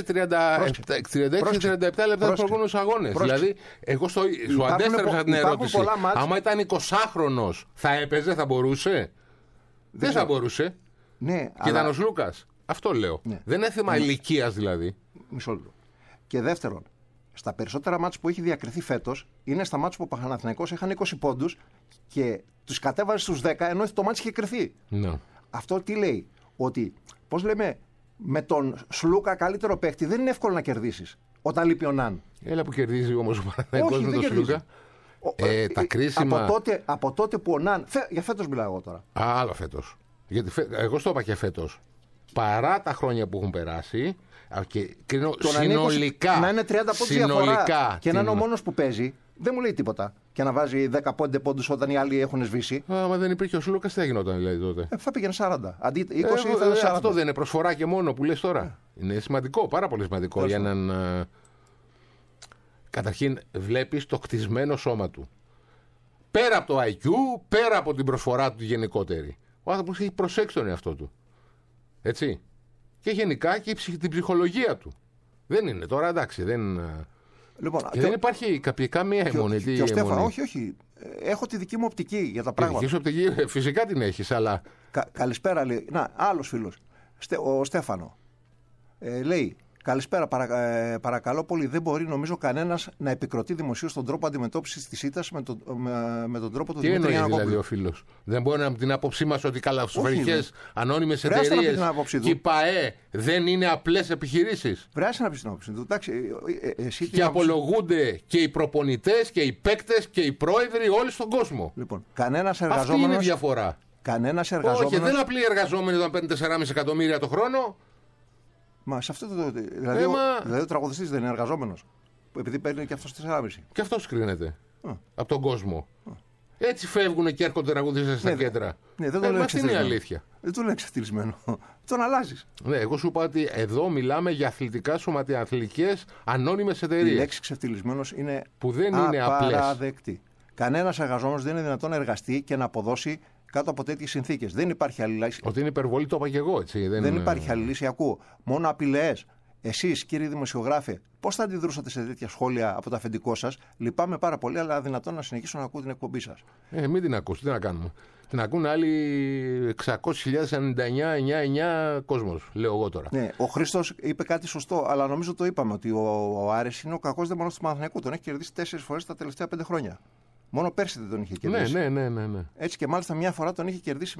E: 36-37 λεπτά του προηγούμενους αγώνες. Δηλαδή, εγώ σου αντέστρεψα την ερώτηση. Άμα ήταν 20χρονος, θα έπαιζε, θα μπορούσε. Δεν θα μπορούσε.
D: Ναι,
E: Και ήταν ο Λούκας. Αυτό λέω.
D: Ναι.
E: Δεν είναι θέμα ηλικίας δηλαδή.
D: Μισό λεπτό. Και δεύτερον, στα περισσότερα μάτς που έχει διακριθεί φέτος είναι στα μάτς που ο Παναθηναϊκός είχαν 20 πόντους και τους κατέβαζε στους 10 ενώ το μάτς είχε κρυθεί.
E: Ναι.
D: Αυτό τι λέει, ότι πώς λέμε, με τον Σλούκα καλύτερο παίκτη δεν είναι εύκολο να κερδίσεις όταν λείπει ο Ναν.
E: Έλα που κερδίζει όμως ο Παναθηναϊκός με
D: δεν
E: τον
D: κερδίζει.
E: Σλούκα. Τα κρίσιμα.
D: Από τότε που ο Ναν. Για φέτος μιλάω εγώ τώρα.
E: Άλλο φέτος. Γιατί εγώ στο είπα και φέτος. Παρά τα χρόνια που έχουν περάσει και κρίνω συνολικά.
D: Να είναι 30 πόντους διαφορά και να είναι ο μόνος που παίζει, δεν μου λέει τίποτα. Και να βάζει 15 πόντους όταν οι άλλοι έχουν σβήσει.
E: Άμα δεν υπήρχε ο Σλούκας, τι θα γινόταν δηλαδή τότε.
D: Θα πήγαινε 40. Αντί 20 θα 40.
E: Αυτό δεν είναι προσφορά και μόνο που λες τώρα. Είναι σημαντικό, πάρα πολύ σημαντικό για έναν. Καταρχήν, βλέπεις το κτισμένο σώμα του. Πέρα από το IQ, πέρα από την προσφορά του γενικότερη. Ο άνθρωπος έχει προσέξει τον εαυτό του. Έτσι. Και γενικά και την ψυχολογία του. Δεν είναι τώρα, εντάξει.
D: Λοιπόν,
E: δεν υπάρχει καμία αιμονή.
D: Και ο Στέφανο, όχι. Έχω τη δική μου οπτική για τα πράγματα.
E: Δική σου οπτική, φυσικά την έχεις, αλλά.
D: Καλησπέρα, λέει. Να, άλλος φίλος. Ο Στέφανο. Λέει, καλησπέρα, παρακαλώ πολύ. Δεν μπορεί, νομίζω, κανένας να επικροτεί δημοσίως τον τρόπο αντιμετώπισης της ήττας με τον τρόπο του Δημήτρη Γιαννακόπουλου.
E: Τι εννοεί δηλαδή ο φίλος. Δεν μπορεί να την άποψή μας ότι καλαθοσφαιρικές ανώνυμες εταιρείες και η ΠΑΕ δεν είναι απλές επιχειρήσεις.
D: Βράζει να πει την άποψη του. Εντάξει,
E: και απολογούνται και οι προπονητές και οι παίκτες και οι πρόεδροι όλοι στον κόσμο.
D: Λοιπόν, κανένας εργαζόμενος.
E: Αυτή είναι η διαφορά.
D: Κανένας εργαζόμενος.
E: Όχι, δεν είναι απλοί εργαζόμενοι όταν παίρνουν 4,5 εκατομμύρια το χρόνο.
D: Μα σε αυτό το. Δηλαδή, ο τραγουδιστής δεν είναι εργαζόμενος. Επειδή παίρνει και αυτός 4,5.
E: Και αυτός κρίνεται. Από τον κόσμο. Έτσι φεύγουν και έρχονται τραγουδιστές στα κέντρα.
D: Ναι, δεν το λέω.
E: Αυτή είναι η αλήθεια.
D: Δεν το λέω εξευτελισμένο. Τον αλλάζεις.
E: Ναι, εγώ σου είπα ότι εδώ μιλάμε για αθλητικά σωματιαθλητικές ανώνυμες εταιρείες.
D: Η λέξη εξευτελισμένος είναι
E: που δεν είναι
D: απαραδεκτή. Κανένας εργαζόμενος δεν είναι δυνατόν να εργαστεί και να αποδώσει κάτω από τέτοιες συνθήκες. Δεν υπάρχει άλλη λύση.
E: Ότι είναι υπερβολή, το είπα και εγώ. Έτσι,
D: δεν υπάρχει άλλη λύση. Ακούω. Μόνο απειλές. Εσείς, κύριοι δημοσιογράφοι, πώς θα αντιδρούσατε σε τέτοια σχόλια από το αφεντικό σας? Λυπάμαι πάρα πολύ, αλλά δυνατόν να συνεχίσω να ακούω την εκπομπή σας.
E: Μην την ακούς, τι να κάνουμε. Την ακούν άλλοι 600.099 κόσμος, λέω εγώ τώρα.
D: Ναι, ο Χρήστος είπε κάτι σωστό, αλλά νομίζω το είπαμε ότι ο Άρης είναι ο κακός δαιμονός του Παναθηναϊκού. Τον έχει κερδίσει 4 φορές τα τελευταία 5 χρόνια. Μόνο πέρσι δεν τον είχε κερδίσει.
E: Ναι.
D: Έτσι και μάλιστα μια φορά τον είχε κερδίσει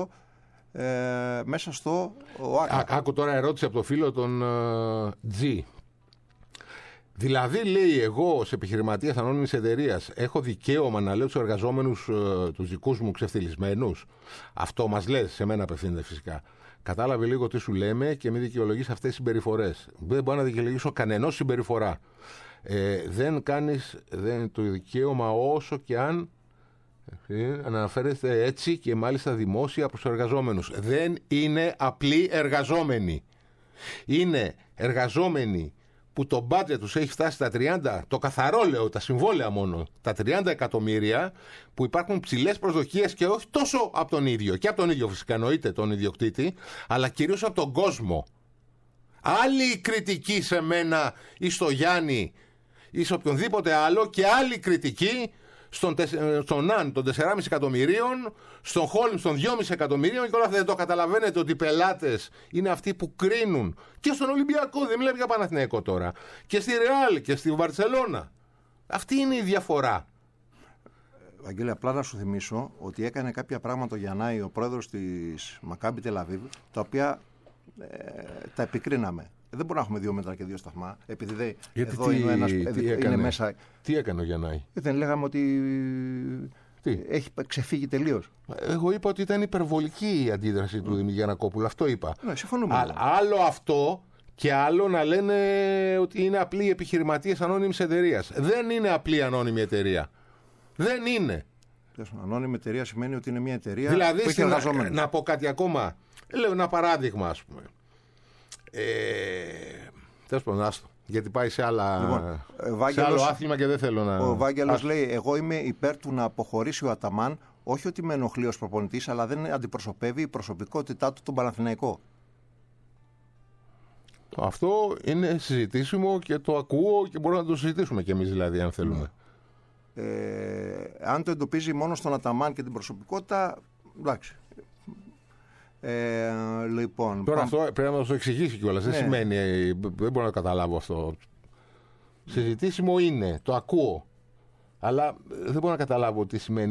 D: μέσα στο ΟΑΚΑ.
E: Άκου τώρα ερώτηση από το φίλο τον G. Δηλαδή, λέει, εγώ ως επιχειρηματίας ανώνυμης εταιρείας έχω δικαίωμα να λέω τους εργαζόμενους τους δικούς μου ξεφτυλισμένους? Αυτό μας λες, σε μένα απευθύνεται φυσικά. Κατάλαβε λίγο τι σου λέμε και μην δικαιολογείς αυτές τις συμπεριφορές. Δεν μπορώ να δικαιολογήσω κανενός συμπεριφορά. Δεν κάνεις το δικαίωμα όσο και αν αναφέρεστε έτσι και μάλιστα δημόσια προς τους εργαζόμενους. Δεν είναι απλοί εργαζόμενοι. Είναι εργαζόμενοι που το budget τους έχει φτάσει στα 30, το καθαρό λέω, τα συμβόλαια μόνο, τα 30 εκατομμύρια, που υπάρχουν ψηλές προσδοκίες και όχι τόσο από τον ίδιο, και από τον ίδιο φυσικά εννοείται τον ιδιοκτήτη, αλλά κυρίως από τον κόσμο. Άλλη κριτική σε μένα ή στο Γιάννη ή σε οποιονδήποτε άλλο και άλλη κριτική στον Ναν των 4,5 εκατομμυρίων, στον Χόλμ των 2,5 εκατομμυρίων και όλα αυτά. Δεν το καταλαβαίνετε ότι οι πελάτες είναι αυτοί που κρίνουν και στον Ολυμπιακό, δεν μιλάμε για Παναθηναϊκό τώρα, και στη Ρεάλ και στη Βαρσελόνα. Αυτή είναι η διαφορά.
D: Βαγγέλη, απλά να σου θυμίσω ότι έκανε κάποια πράγματα ο Γιαννάη, ο πρόεδρος της Μακάμπι Τελαβίβ, τα οποία τα επικρίναμε. Δεν μπορούμε να έχουμε 2 μέτρα και 2 σταθμά, επειδή εδώ είναι ένας είναι μέσα.
E: Τι έκανε ο Γιαννάη?
D: Δεν λέγαμε ότι έχει ξεφύγει τελείως.
E: Εγώ είπα ότι ήταν υπερβολική η αντίδραση του Δημήτρη Γιαννακόπουλου. Αυτό είπα.
D: Ναι, συμφωνούμε.
E: Άλλο αυτό και άλλο να λένε ότι είναι απλοί επιχειρηματίες ανώνυμης εταιρείας. Δεν είναι απλή ανώνυμη εταιρεία. Δεν είναι.
D: Ανώνυμη εταιρεία σημαίνει ότι είναι μια εταιρεία
E: δηλαδή,
D: που έχει εργαζόμενους.
E: Να πω κάτι ακόμα. Λέω ένα παράδειγμα, ας πούμε. Τέλος πάντων, άστο. Γιατί πάει σε άλλο άθλημα και δεν θέλω να.
D: Ο Βάγγελος λέει: εγώ είμαι υπέρ του να αποχωρήσει ο Αταμάν, όχι ότι με ενοχλεί ως προπονητής, αλλά δεν αντιπροσωπεύει η προσωπικότητά του τον Παναθηναϊκό.
E: Αυτό είναι συζητήσιμο και το ακούω και μπορούμε να το συζητήσουμε κι εμείς, δηλαδή, αν θέλουμε.
D: Αν το εντοπίζει μόνο στον Αταμάν και την προσωπικότητα, εντάξει. Λοιπόν,
E: τώρα αυτό πρέπει να το εξηγήσει κιόλας. Δεν σημαίνει, δεν μπορώ να καταλάβω αυτό. Συζητήσιμο είναι, το ακούω. Αλλά δεν μπορώ να καταλάβω τι σημαίνει.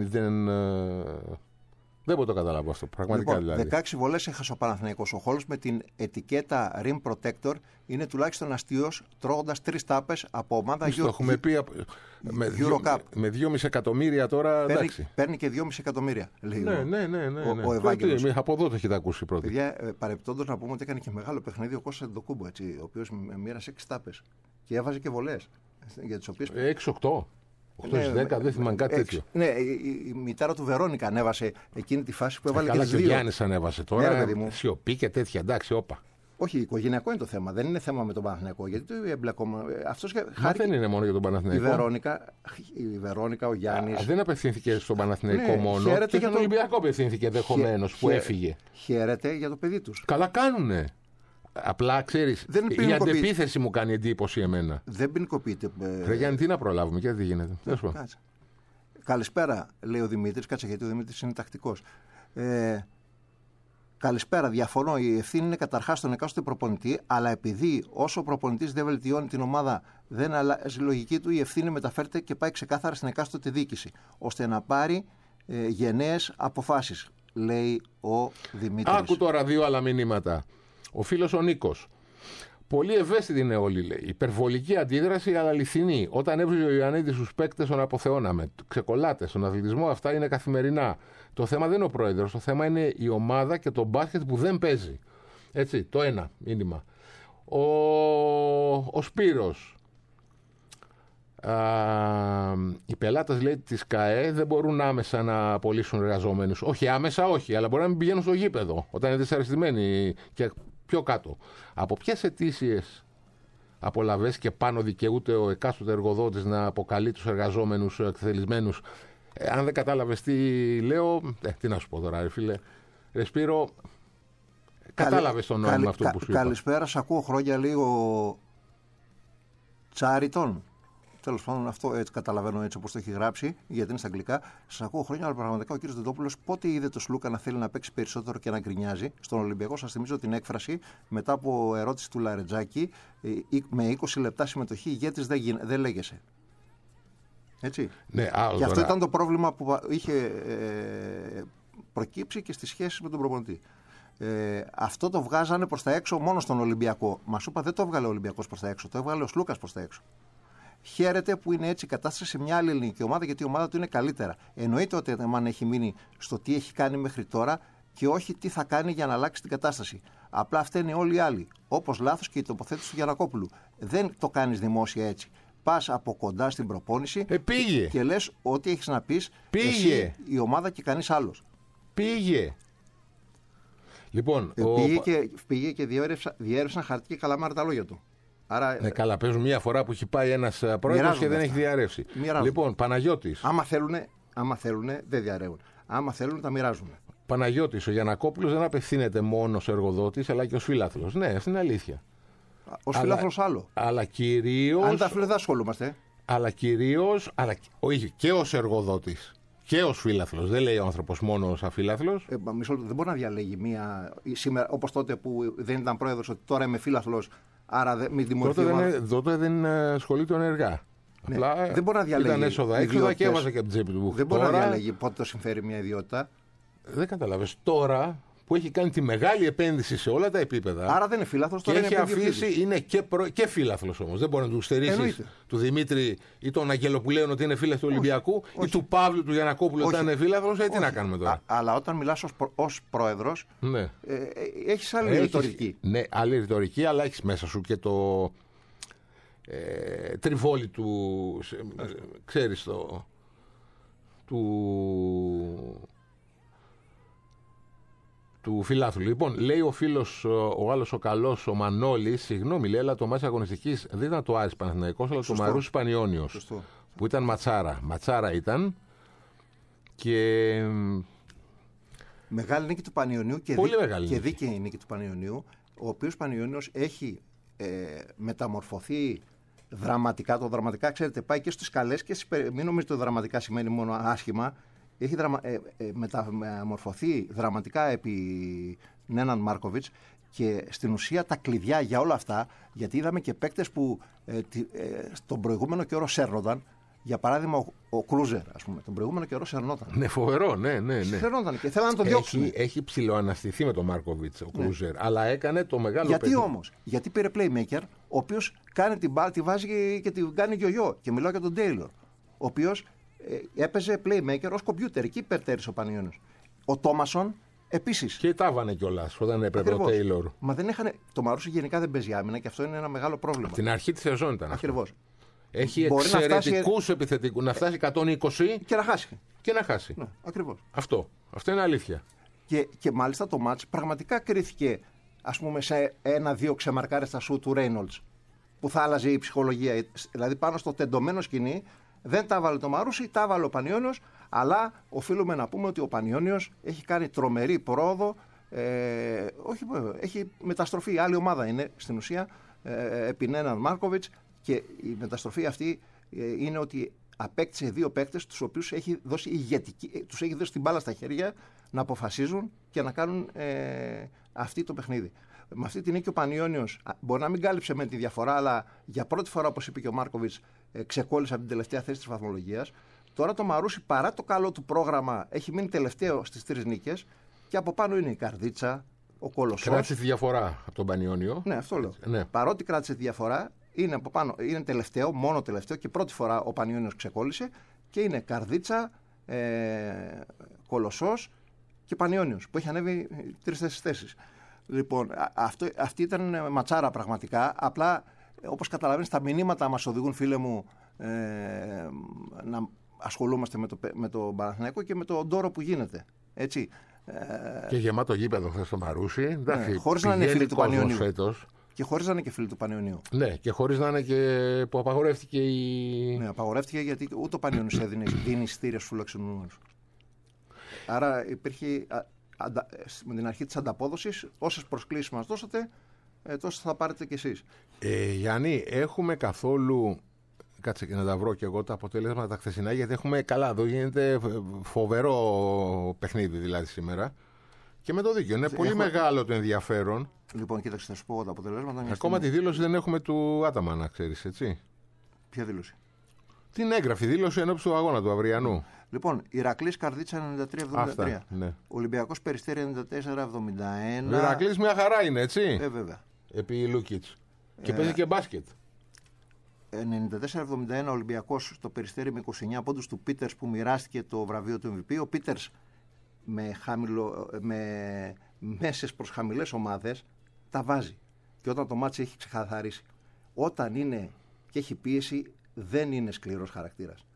E: Δεν μπορώ να το καταλάβω αυτό. Πραγματικά
D: λοιπόν,
E: δηλαδή.
D: 16 βολές έχασε ο Παναθηναϊκός. Ο Χόλμς με την ετικέτα Rim Protector είναι τουλάχιστον αστείος, τρώγοντας 3 τάπες από ομάδα
E: Το έχουμε πει
D: Eurocup.
E: Με 2,5 εκατομμύρια τώρα.
D: Παίρνει και 2,5 εκατομμύρια. Λέει
E: ναι.
D: Ο Ευάγγελος.
E: Από εδώ το έχετε ακούσει πρώτα.
D: Παιδιά, παρεπτόντως να πούμε ότι έκανε και μεγάλο παιχνίδι ο Κώστας Αντετοκούμπο, ο οποίος μοίρασε 6 τάπες και έβαζε και βολές. Για τις οποίες...
E: 6-8. 8-10, δεν θυμάμαι κάτι τέτοιο.
D: Ναι, η μητέρα του Βερόνικα ανέβασε εκείνη τη φάση που έβαλε και τις 2.
E: Καλά, και ο Γιάννης ανέβασε τώρα. Σιωπή και τέτοια, εντάξει, όπα.
D: Όχι, οικογενειακό είναι το θέμα. Δεν είναι θέμα με τον Παναθηναϊκό. Γιατί το εμπλεκόμενο.
E: Δεν είναι μόνο για τον Παναθηναϊκό.
D: Η Βερόνικα, ο Γιάννης.
E: Δεν απευθύνθηκε στον Παναθηναϊκό μόνο. Και στον Ολυμπιακό απευθύνθηκε ενδεχομένως που έφυγε.
D: Χαίρεται για το παιδί τους.
E: Καλά κάνουνε. Απλά ξέρεις, η αντεπίθεση μου κάνει εντύπωση εμένα.
D: Δεν ποινικοποιείται.
E: Ρε Γιάννη, τι να προλάβουμε και τι γίνεται.
D: Καλησπέρα, λέει ο Δημήτρης. Κάτσε, γιατί ο Δημήτρης είναι τακτικός. Καλησπέρα, διαφωνώ. Η ευθύνη είναι καταρχάς στον εκάστοτε προπονητή, αλλά επειδή όσο ο προπονητής δεν βελτιώνει την ομάδα, δεν αλλάζει η λογική του, η ευθύνη μεταφέρεται και πάει ξεκάθαρα στην εκάστοτε διοίκηση, ώστε να πάρει γενναίες αποφάσεις, λέει ο Δημήτρης.
E: Άκου τώρα 2 άλλα μηνύματα. Ο φίλος ο Νίκος. Πολύ ευαίσθητη είναι όλοι, λέει. Υπερβολική αντίδραση, αλλά αληθινή. Όταν έβριζε ο Ιωαννίδης στους παίκτες, τον αποθεώναμε. Ξεκολλάτε. Στον αθλητισμό αυτά είναι καθημερινά. Το θέμα δεν είναι ο πρόεδρος. Το θέμα είναι η ομάδα και το μπάσκετ που δεν παίζει. Έτσι, το ένα μήνυμα. Ο Σπύρος. Οι πελάτες, λέει, της ΚΑΕ δεν μπορούν άμεσα να απολύσουν εργαζόμενους. Όχι άμεσα, όχι, αλλά μπορεί να μην πηγαίνουν στο γήπεδο όταν είναι δυσαρεστημένοι και πιο κάτω. Από ποιες αιτήσιες απολαβές και πάνω δικαιούται ο εκάστοτε εργοδότης να αποκαλεί τους εργαζόμενους εκτεθελισμένους? Αν δεν κατάλαβες τι λέω, τι να σου πω τώρα, ρε φίλε. Ρε Σπύρο, Κατάλαβες το νόημα αυτό που σου είπα.
D: Καλησπέρα, σ' ακούω χρόνια λίγο Τσάριτον. Τέλος πάντων, αυτό έτσι καταλαβαίνω έτσι όπως το έχει γράψει, γιατί είναι στα αγγλικά. Σας ακούω χρόνια, αλλά πραγματικά ο κύριος Δεντόπουλος πότε είδε το Σλούκα να θέλει να παίξει περισσότερο και να γκρινιάζει στον Ολυμπιακό? Σας θυμίζω την έκφραση μετά από ερώτηση του Λαρετζάκη, με 20 λεπτά συμμετοχή ηγέτης δεν λέγεσαι. Έτσι.
E: Ναι,
D: και αυτό ήταν το πρόβλημα που είχε προκύψει και στις σχέσεις με τον προπονητή. Αυτό το βγάζανε προς τα έξω μόνο στον Ολυμπιακό. Μα σου είπα, δεν το έβγαλε ο Ολυμπιακός προς τα έξω, το έβγαλε ο Σλούκας προς τα έξω. Χαίρεται που είναι έτσι η κατάσταση σε μια άλλη ελληνική ομάδα, γιατί η ομάδα του είναι καλύτερα. Εννοείται ότι αν έχει μείνει στο τι έχει κάνει μέχρι τώρα και όχι τι θα κάνει για να αλλάξει την κατάσταση. Απλά φταίνε όλοι οι άλλοι. Όπως λάθος και η τοποθέτηση του Γιαννακόπουλου. Δεν το κάνεις δημόσια έτσι. Πας από κοντά στην προπόνηση και λες ό,τι έχεις να πεις εσύ, η ομάδα και κανείς άλλος.
E: Πήγε. Λοιπόν,
D: πήγε και διέρευσαν χαρτί και καλαμάρι τα λόγια του. Άρα,
E: ναι, καλά, παίζουν μια φορά που έχει πάει ένας πρόεδρος και δεν έχει διαρρεύσει. Λοιπόν, Παναγιώτης.
D: Άμα θέλουν, δεν διαρρεύουν. Άμα θέλουν, τα μοιράζουν.
E: Παναγιώτης, ο Γιαννακόπουλος δεν απευθύνεται μόνο ως εργοδότης, αλλά και ως φίλαθλος. Ναι, αυτή είναι αλήθεια.
D: Ως φίλαθλος άλλο.
E: Αλλά κυρίως.
D: Αν τα φίλαθλα ασχολούμαστε.
E: Αλλά κυρίως. Όχι, και ως εργοδότης. Και ως φίλαθλος. Δεν λέει ο άνθρωπος μόνο ως αφίλαθλος.
D: Δεν μπορεί να διαλέγει μία. Σήμερα, όπως τότε που δεν ήταν πρόεδρος, ότι τώρα είμαι φίλαθλος. Άρα μην τιμωρηθεί.
E: Τότε δεν ασχολείται ενεργά.
D: Ναι.
E: Απλά
D: δεν μπορεί να διαλέγει.
E: Ήταν έσοδα-έξοδα και έβαζε και από την τσέπη του.
D: Δεν μπορεί να διαλέγει πότε το συμφέρει μια ιδιότητα.
E: Δεν καταλαβες. Τώρα που έχει κάνει τη μεγάλη επένδυση σε όλα τα επίπεδα.
D: Άρα δεν είναι φίλαθλος, τώρα
E: και έχει αφήσει, είναι και φίλαθλος όμως. Δεν μπορεί να του στερήσει του Δημήτρη ή τον Αγγελοπουλέων ότι είναι φίλαθλος του Ολυμπιακού ή του Παύλου του Γιαννακόπουλου ότι είναι φίλαθλος. Τι να κάνουμε τώρα.
D: Αλλά όταν μιλάς ως πρόεδρος,
E: ναι.
D: Έχεις άλλη ρητορική.
E: Ναι, άλλη ρητορική, αλλά έχεις μέσα σου και το τριβόλι του. Ξέρεις το. Του φιλάθλου. Λοιπόν, λέει ο φίλος, ο άλλος ο καλός, ο Μανώλης, συγγνώμη, λέει, αλλά το μάτι αγωνιστικής δεν ήταν το Άρης Παναθηναϊκός, αλλά το Μαρούσης Πανιώνιος. Που ήταν ματσάρα. Ματσάρα ήταν. Και.
D: Μεγάλη νίκη του Πανιωνίου και δίκαιη νίκη του Πανιωνίου, ο οποίος Πανιώνιος έχει μεταμορφωθεί δραματικά. Το δραματικά, ξέρετε, πάει και στις καλές και στις. Μην νομίζετε ότι δραματικά σημαίνει μόνο άσχημα. Έχει μεταμορφωθεί δραματικά επί Νέναν Μάρκοβιτς και στην ουσία τα κλειδιά για όλα αυτά, γιατί είδαμε και παίκτες που στον προηγούμενο καιρό σέρνονταν. Για παράδειγμα, ο Κρούζερ, ας πούμε, τον προηγούμενο καιρό σερνόταν.
E: Ναι, φοβερό, ναι.
D: Σερνόταν και θέλανε να το διώξουν.
E: Έχει ψηλοαναστηθεί με τον Μάρκοβιτς ο Κρούζερ, ναι. Αλλά έκανε το μεγάλο παιδί.
D: Γιατί όμως? Γιατί πήρε playmaker, ο οποίος κάνει την μπάλα, τη βάζει και την κάνει γιογιό. Και μιλάω για τον Τέιλορ, ο οποίος έπαιζε playmaker ως κομπιούτερ. Εκεί υπερτέρησε ο Πανιώνιος. Ο Τόμασον επίσης.
E: Και τα βάνε κιόλας όταν έπρεπε ο Τέιλορ.
D: Μα δεν είχαν. Το Μαρούσι γενικά δεν παίζει άμυνα και αυτό είναι ένα μεγάλο πρόβλημα.
E: Από την αρχή της σεζόν ήταν.
D: Ακριβώς.
E: Έχει εξαιρετικούς επιθετικούς. Να φτάσει 120
D: και να χάσει.
E: Ναι,
D: ακριβώς.
E: Αυτό είναι αλήθεια.
D: Και μάλιστα το μάτς πραγματικά κρίθηκε, ας πούμε, σε 1-2 ξεμαρκάρες στα σου του Ρέινολτς, που θα άλλαζε η ψυχολογία. Δηλαδή πάνω στο τεντωμένο σκηνή δεν τα έβαλε το Μαρούσι, τα έβαλε ο Πανιώνιος, αλλά οφείλουμε να πούμε ότι ο Πανιώνιος έχει κάνει τρομερή πρόοδο. Όχι, έχει μεταστροφή. Η άλλη ομάδα είναι στην ουσία επί Νέναν Μάρκοβιτς. Και η μεταστροφή αυτή είναι ότι απέκτησε δύο παίκτες τους οποίους έχει δώσει τους έχει δώσει την μπάλα στα χέρια να αποφασίζουν και να κάνουν αυτή το παιχνίδι. Με αυτή την νίκη ο Πανιώνιος μπορεί να μην κάλυψε με τη διαφορά, αλλά για πρώτη φορά, όπως είπε και ο Μάρκοβιτς, ξεκόλλησε από την τελευταία θέση της βαθμολογίας. Τώρα το Μαρούσι, παρά το καλό του πρόγραμμα, έχει μείνει τελευταίο στις 3 νίκες και από πάνω είναι η Καρδίτσα, ο Κολοσσός.
E: Κράτησε τη διαφορά από τον Πανιώνιο.
D: Ναι, αυτό λέω.
E: Ναι.
D: Παρότι κράτησε τη διαφορά, είναι από πάνω, είναι τελευταίο, μόνο τελευταίο και πρώτη φορά ο Πανιώνιος ξεκόλλησε και είναι Καρδίτσα, Κολοσσός και Πανιώνιος που έχει ανέβει 3 θέσεις. Λοιπόν, αυτή ήταν ματσάρα πραγματικά. Απλά, όπως καταλαβαίνεις, τα μηνύματα μας οδηγούν, φίλε μου, να ασχολούμαστε με το Παναθηναϊκό και με τον τόρο που γίνεται. Έτσι.
E: Και γεμάτο γήπεδο χθες στο Μαρούσι.
D: Ναι, χωρίς να είναι φίλοι του Πανιωνίου. Και χωρίς να είναι και φίλοι του Πανιωνίου.
E: Ναι, και χωρίς να είναι και που απαγορεύτηκε η.
D: Ναι, απαγορεύτηκε γιατί ούτε ο Πανιώνιος δίνει εισιτήρια στους φιλοξενούμενους. Άρα υπήρχε με την αρχή της ανταπόδοσης, όσες προσκλήσεις μας δώσατε, τόσο θα πάρετε κι εσείς.
E: Γιάννη, έχουμε καθόλου... Κάτσε και να τα βρω και εγώ τα αποτελέσματα τα χθεσινά, γιατί έχουμε καλά. Εδώ γίνεται φοβερό παιχνίδι δηλαδή σήμερα. Και με το δίκιο. Είναι πολύ μεγάλο το ενδιαφέρον.
D: Λοιπόν, κοίταξε, θα σου πω τα αποτελέσματα.
E: Ακόμα τη δήλωση δεν έχουμε του Άταμαν, να ξέρεις, έτσι.
D: Ποια δήλωση? Την
E: έγγραφη δήλωση ενόψει του αγώνα του αυριανού.
D: Λοιπόν, Ηρακλής Καρδίτσα 93-73.
E: Ναι.
D: Ολυμπιακός Περιστέρι 94-71.
E: Ο Ηρακλής μια χαρά είναι, έτσι.
D: Βέβαια.
E: Επί Λούκιτς. Και παίζει και μπάσκετ.
D: 94-71 Ολυμπιακός στο Περιστέρι με 29 πόντους του Πίτερς που μοιράστηκε το βραβείο του MVP. Ο Πίτερς με μέσες προς χαμηλές ομάδες τα βάζει. Και όταν το μάτσι έχει ξεκαθαρίσει, όταν είναι και έχει πίεση, δεν είναι σκληρός χαρακτήρας.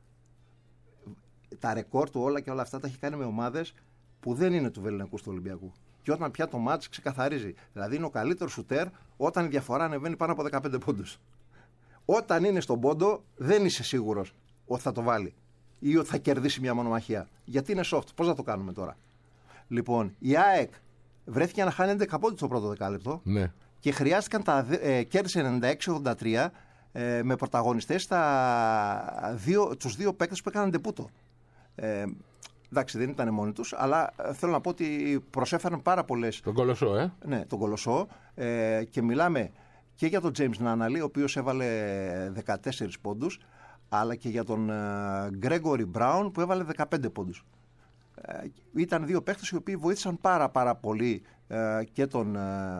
D: Τα ρεκόρ του όλα και όλα αυτά τα έχει κάνει με ομάδες που δεν είναι του Βεληνικού του Ολυμπιακού. Και όταν πια το μάτς ξεκαθαρίζει, δηλαδή είναι ο καλύτερος σουτέρ όταν η διαφορά ανεβαίνει πάνω από 15 πόντους. Όταν είναι στον πόντο, δεν είσαι σίγουρος ότι θα το βάλει ή ότι θα κερδίσει μια μονομαχία. Γιατί είναι soft. Πώς θα το κάνουμε τώρα? Λοιπόν, η ΑΕΚ βρέθηκε να χάνει 11 πόντους το πρώτο δεκάλεπτο,
E: ναι,
D: και χρειάστηκαν κέρδισε 96-83 με πρωταγωνιστές τους δύο παίκτες που έκαναν ντεπούτο. Εντάξει, δεν ήταν μόνοι τους, αλλά θέλω να πω ότι προσέφεραν πάρα πολλές.
E: Τον Κολοσσό,
D: Ναι, τον Κολοσσό. Και μιλάμε και για τον James Νάναλι, ο οποίος έβαλε 14 πόντους, αλλά και για τον Gregory Brown που έβαλε 15 πόντους. Ήταν δύο παίκτες οι οποίοι βοήθησαν πάρα πολύ και τον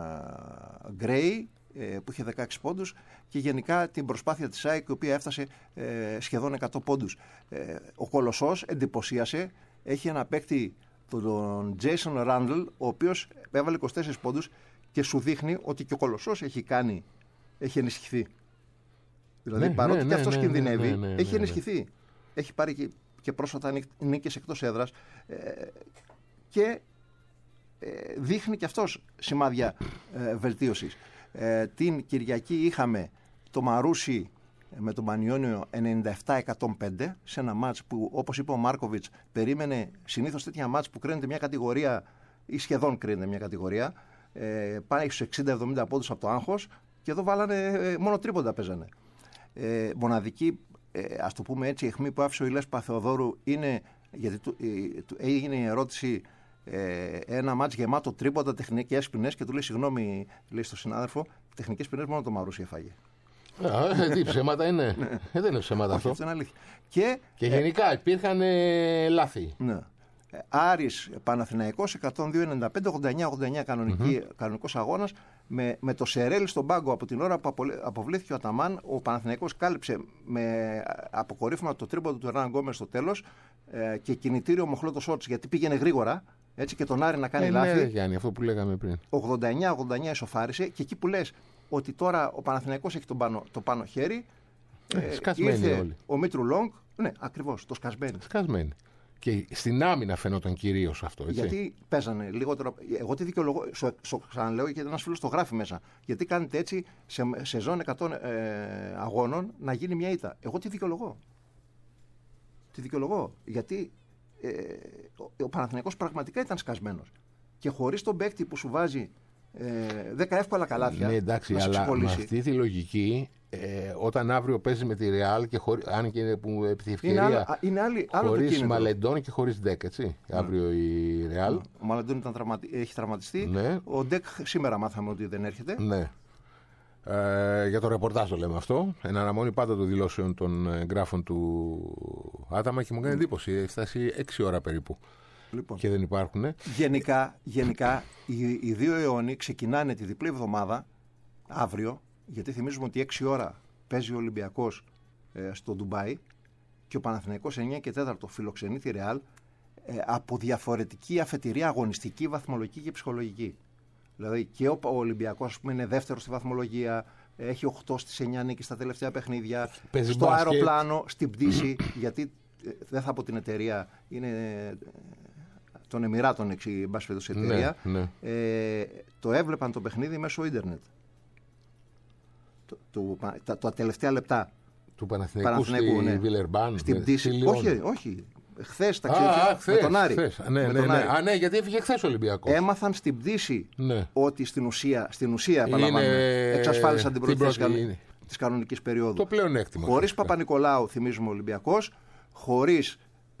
D: Gray που είχε 16 πόντους και γενικά την προσπάθεια της ΑΕΚ, η οποία έφτασε σχεδόν 100 πόντους. Ο Κολοσσός εντυπωσίασε. Έχει ένα παίκτη, τον Jason Randle, ο οποίος έβαλε 24 πόντους και σου δείχνει ότι και ο Κολοσσός έχει ενισχυθεί. Δηλαδή παρότι και αυτός κινδυνεύει, έχει ενισχυθεί. Έχει πάρει και πρόσφατα νίκες εκτός έδρας και δείχνει και αυτός σημάδια βελτίωσης. Την Κυριακή είχαμε το Μαρούσι με τον Πανιόνιο 97-105 σε ένα μάτς που, όπως είπε ο Μάρκοβιτς, περίμενε συνήθως τέτοια μάτς που κρίνεται μια κατηγορία ή σχεδόν κρίνεται μια κατηγορία, πάει στους 60-70 πόντους από το άγχος και εδώ βάλανε μόνο τρίποντα παίζανε. Μοναδική, ας το πούμε έτσι, αιχμή που άφησε ο Ηλίας Παθεοδόρου είναι, γιατί έγινε η ερώτηση, ένα μάτς γεμάτο τρίποντα, τεχνικές ποινές, και του λέει συγγνώμη, λέει στον συνάδελφο, τεχνικές ποινές μόνο το Μαρούσι έφαγε.
E: Τι ψέματα είναι? Δεν είναι ψέματα αυτό.
D: Αυτό είναι αλήθεια.
E: Και γενικά υπήρχαν λάθη.
D: Ναι. Άρης Παναθηναϊκός 102-95, 89-89 κανονικός αγώνας, με το Σερέλ στον πάγκο. Από την ώρα που αποβλήθηκε ο Αταμάν, ο Παναθηναϊκός κάλυψε με αποκορύφωμα το τρίποντο του Ερνάν Γκόμες στο τέλος και κινητήριο μοχλό το σότς, γιατί πήγαινε γρήγορα, έτσι, και τον Άρη να κάνει λάθη.
E: Ναι, Γιάννη, αυτό που λέγαμε πριν.
D: 89-89 ισοφάρισε, και εκεί που λες ότι τώρα ο Παναθηναϊκός έχει το πάνω χέρι, ήρθε όλοι. Ο Μήτρου Λόγκ, ναι, ακριβώς, το σκασμένοι.
E: Και στην άμυνα φαινόταν κυρίως αυτό, έτσι.
D: Γιατί παίζανε λιγότερο. Εγώ τι δικαιολογώ, σου ξαναλέω, γιατί ένας φίλος το γράφει μέσα. Γιατί κάνετε έτσι σε ζώνη 100 αγώνων να γίνει μια ήττα? Εγώ τι δικαιολογώ? Γιατί ο Παναθηναϊκός πραγματικά ήταν σκασμένος. Και χωρίς τον παίκτη που σου βάζει 10 εύκολα καλάθια.
E: Ναι, εντάξει, αλλά με αυτή τη λογική, όταν αύριο παίζει με τη Real, και αν και που επί τη ευκαιρία χωρίς Μαλεντόν και χωρίς Ντεκ, έτσι, αύριο η Real.
D: Ο Μαλεντόν έχει τραυματιστεί.
E: Ναι.
D: Ο Ντεκ σήμερα μάθαμε ότι δεν έρχεται.
E: Ναι. Για το ρεπορτάζ το λέμε αυτό. Εν αναμονή πάντα των δηλώσεων των εγγράφων του Άταμα, και μου κάνει εντύπωση. Έχει φτάσει 6 ώρα περίπου. Λοιπόν, και δεν υπάρχουν.
D: Γενικά οι δύο αιώνιοι ξεκινάνε τη διπλή εβδομάδα αύριο, γιατί θυμίζουμε ότι 6 ώρα παίζει ο Ολυμπιακός στο Ντουμπάι και ο Παναθηναϊκός 9 και 4 φιλοξενεί τη Ρεάλ, από διαφορετική αφετηρία αγωνιστική, βαθμολογική και ψυχολογική. Δηλαδή και ο Ολυμπιακός, ας πούμε, είναι δεύτερος στη βαθμολογία, έχει 8 στις 9 νίκες στα τελευταία παιχνίδια,
E: παίζει
D: στο
E: μπάσκετ,
D: αεροπλάνο, στην πτήση, γιατί δεν θα πω την εταιρεία, είναι των Εμιράτων, εν πάση περιπτώσει, εταιρεία.
E: Ναι.
D: Το έβλεπαν το παιχνίδι μέσω ίντερνετ. Τα τελευταία λεπτά
E: του Παναθηναϊκού στη Βιλερμπάν.
D: Στην πτήση. Όχι. Χθες ταξίδια με τον Άρη.
E: Ναι, γιατί έφυγε χθες ο Ολυμπιακός.
D: Έμαθαν στην πτήση ότι στην ουσία εξασφάλισαν την πρώτη της κανονικής περίοδου.
E: Το πλέον έκτημα.
D: Χωρίς Παπα-Νικολάου, θυμίζουμε, ο Ολυμπιακός. Χωρίς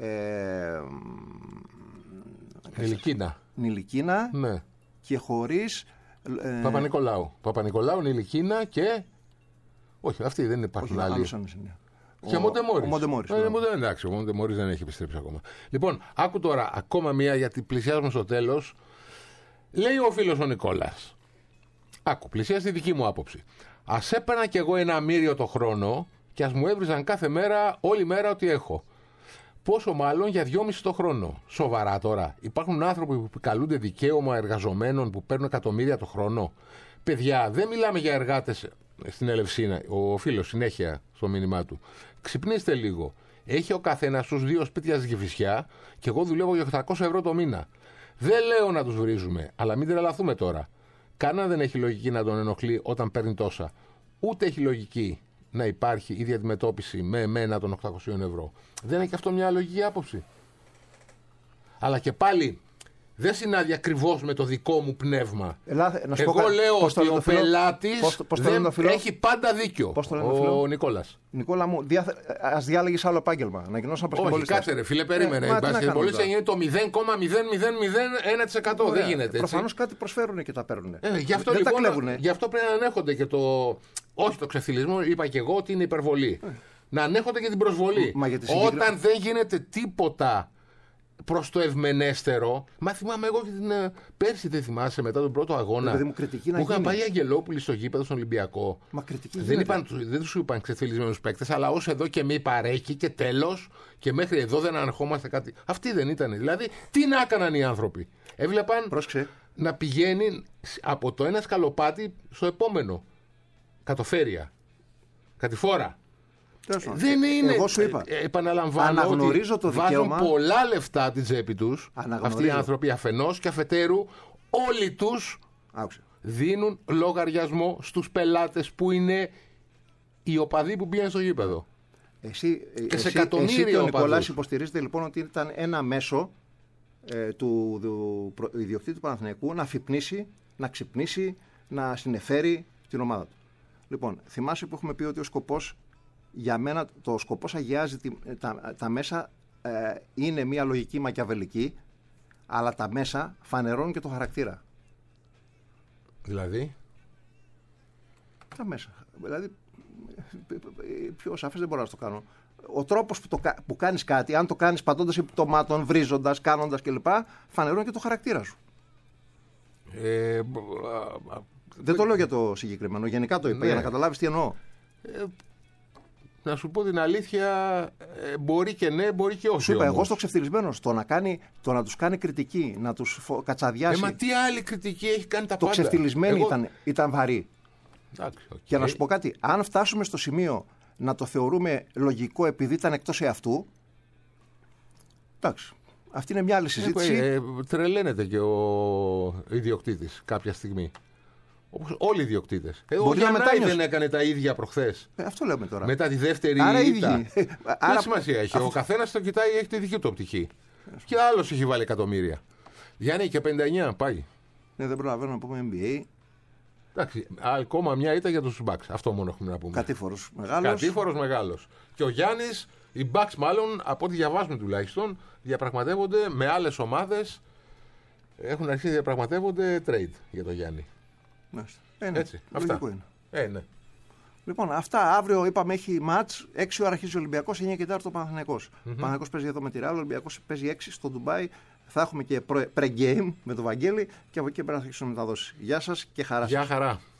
D: Νιλικίνα.
E: Ναι.
D: Και χωρίς
E: Παπα-Νικολάου, Νιλικίνα και... Όχι, αυτοί δεν υπάρχουν άλλοι. Και ο Μοντεμόρης. Εντάξει, ο Μοντεμόρης δεν έχει επιστρέψει ακόμα. Λοιπόν, άκου τώρα ακόμα μία, γιατί πλησιάζουμε στο τέλος. Λέει ο φίλος ο Νικόλας. Άκου, πλησιάζει τη δική μου άποψη. Ας έπαιρνα κι εγώ ένα μύριο το χρόνο και ας μου έβριζαν κάθε μέρα, όλη μέρα ό,τι έχω. Πόσο μάλλον για 2,5 το χρόνο. Σοβαρά τώρα. Υπάρχουν άνθρωποι που καλούνται δικαίωμα εργαζομένων που παίρνουν εκατομμύρια το χρόνο. Παιδιά, δεν μιλάμε για εργάτες στην Ελευσίνα. Ο φίλος συνέχεια στο μήνυμά του. Ξυπνήστε λίγο. Έχει ο καθένας τους 2 σπίτια στη Κηφισιά και εγώ δουλεύω για 800 ευρώ το μήνα. Δεν λέω να τους βρίζουμε, αλλά μην τρελαθούμε τώρα. Κανένα δεν έχει λογική να τον ενοχλεί όταν παίρνει τόσα. Ούτε έχει λογική να υπάρχει ίδια αντιμετώπιση με εμένα των 800 ευρώ. Δεν έχει αυτό μια λογική άποψη? Αλλά και πάλι δεν συνάδει ακριβώς με το δικό μου πνεύμα. Εγώ λέω ότι ο πελάτης έχει πάντα δίκιο. Ο Νικόλας.
D: Νικόλα μου, ας διάλεγες άλλο επάγγελμα. Να γινώσουν
E: μπασκετμπολίστας. Όχι, κάτσε ρε φίλε, περίμενε. Οι μπασκετμπολίστες είναι το 0,0001%. Δεν γίνεται.
D: Προφανώς κάτι προσφέρουν και τα παίρνουν.
E: Γι' αυτό πρέπει να ανέχονται και το. Όχι το ξεφτυλισμό, είπα και εγώ ότι είναι υπερβολή. Να ανέχονται και την προσβολή. Όταν δεν γίνεται τίποτα προς το ευμενέστερο. Μα θυμάμαι εγώ και την πέρσι, δεν θυμάσαι, μετά τον πρώτο αγώνα. Που είχαν πάει οι Αγγελόπουλοι στο γήπεδο στον Ολυμπιακό.
D: Μα κριτική
E: δεν σου είπαν ξεφτυλισμένους παίκτες, αλλά ως εδώ και μη παρέχει και τέλος, και μέχρι εδώ δεν ανεχόμαστε κάτι. Αυτοί δεν ήταν. Δηλαδή, τι να έκαναν οι άνθρωποι? Έβλεπαν να πηγαίνει από το ένα σκαλοπάτι στο επόμενο. Κατοφέρεια. Κατηφόρα. Δεν είναι.
D: Εγώ σου είπα.
E: Επαναλαμβάνω
D: αναγνωρίζω
E: ότι
D: το δικαίωμα.
E: Βάζουν πολλά λεφτά από την τσέπη τους αυτοί οι άνθρωποι αφενός, και αφετέρου όλοι τους δίνουν λογαριασμό στους πελάτες που είναι οι οπαδοί που πήγαν στο γήπεδο.
D: Εσύ και ο Νικολάς υποστηρίζετε λοιπόν ότι ήταν ένα μέσο του ιδιοκτήτη του Παναθηναϊκού να αφυπνίσει, να ξυπνήσει, να συνεφέρει την ομάδα του. Λοιπόν, θυμάσαι που έχουμε πει ότι ο σκοπός, για μένα το σκοπός αγιάζει τα μέσα, είναι μια λογική μακιαβελική, αλλά τα μέσα φανερώνουν και το χαρακτήρα.
E: Δηλαδή?
D: Τα μέσα. Δηλαδή, πιο σαφές δεν μπορώ να το κάνω. Ο τρόπος που κάνεις κάτι, αν το κάνεις πατώντας επί τομάτων, βρίζοντας, κάνοντας κλπ, φανερώνει και το χαρακτήρα σου. Δεν το λέω για το συγκεκριμένο, γενικά το είπα, για να καταλάβεις τι εννοώ.
E: Να σου πω την αλήθεια, μπορεί και ναι, μπορεί και όχι.
D: Σου είπα, εγώ στο ξεφτυλισμένο, το να τους κάνει κριτική, να τους κατσαδιάσει.
E: Μα τι άλλη κριτική έχει κάνει τα πάντα?
D: Το ξεφτυλισμένο ήταν βαρύ.
E: Εντάξει, okay.
D: Και να σου πω κάτι, αν φτάσουμε στο σημείο να το θεωρούμε λογικό επειδή ήταν εκτός εαυτού, εντάξει, αυτή είναι μια άλλη συζήτηση.
E: Τρελαίνεται και ο ιδιοκτήτης κάποια στιγμή. Όπως όλοι οι ιδιοκτήτες. Ο Γιαννάη δεν έκανε τα ίδια προχθές.
D: Αυτό λέμε τώρα.
E: Μετά τη δεύτερη ήττα. Τι σημασία έχει? Ο καθένας το κοιτάει, έχει τη δική του οπτική. Και άλλος έχει βάλει εκατομμύρια. Γιάννη, και 59 πάει.
D: Ναι, δεν προλαβαίνω να πούμε NBA.
E: Εντάξει, ακόμα μια ήττα για τους Bucks. Αυτό μόνο έχουμε να πούμε.
D: Κατήφορος
E: μεγάλος. Και ο Γιάννης, οι Bucks μάλλον, από ό,τι διαβάζουμε τουλάχιστον, διαπραγματεύονται με άλλες ομάδες. Έχουν αρχίσει να διαπραγματεύονται trade για τον Γιάννη.
D: Ναι.
E: Έτσι, αυτά. Ναι.
D: Λοιπόν, αυτά. Αύριο είπαμε έχει μάτς. 6 ώρα αρχίζει ο Ολυμπιακός, 9 και 4 ο Παναθηναϊκός. Ο Παναθηναϊκός παίζει εδώ με τη Ρεάλ, ο Ολυμπιακός παίζει 6 στο Ντουμπάι. Θα έχουμε και pre-game με τον Βαγγέλη και από εκεί πέρα θα αρχίσουμε μεταδόσεις. Γεια σας και χαρά σας.
E: Γεια χαρά.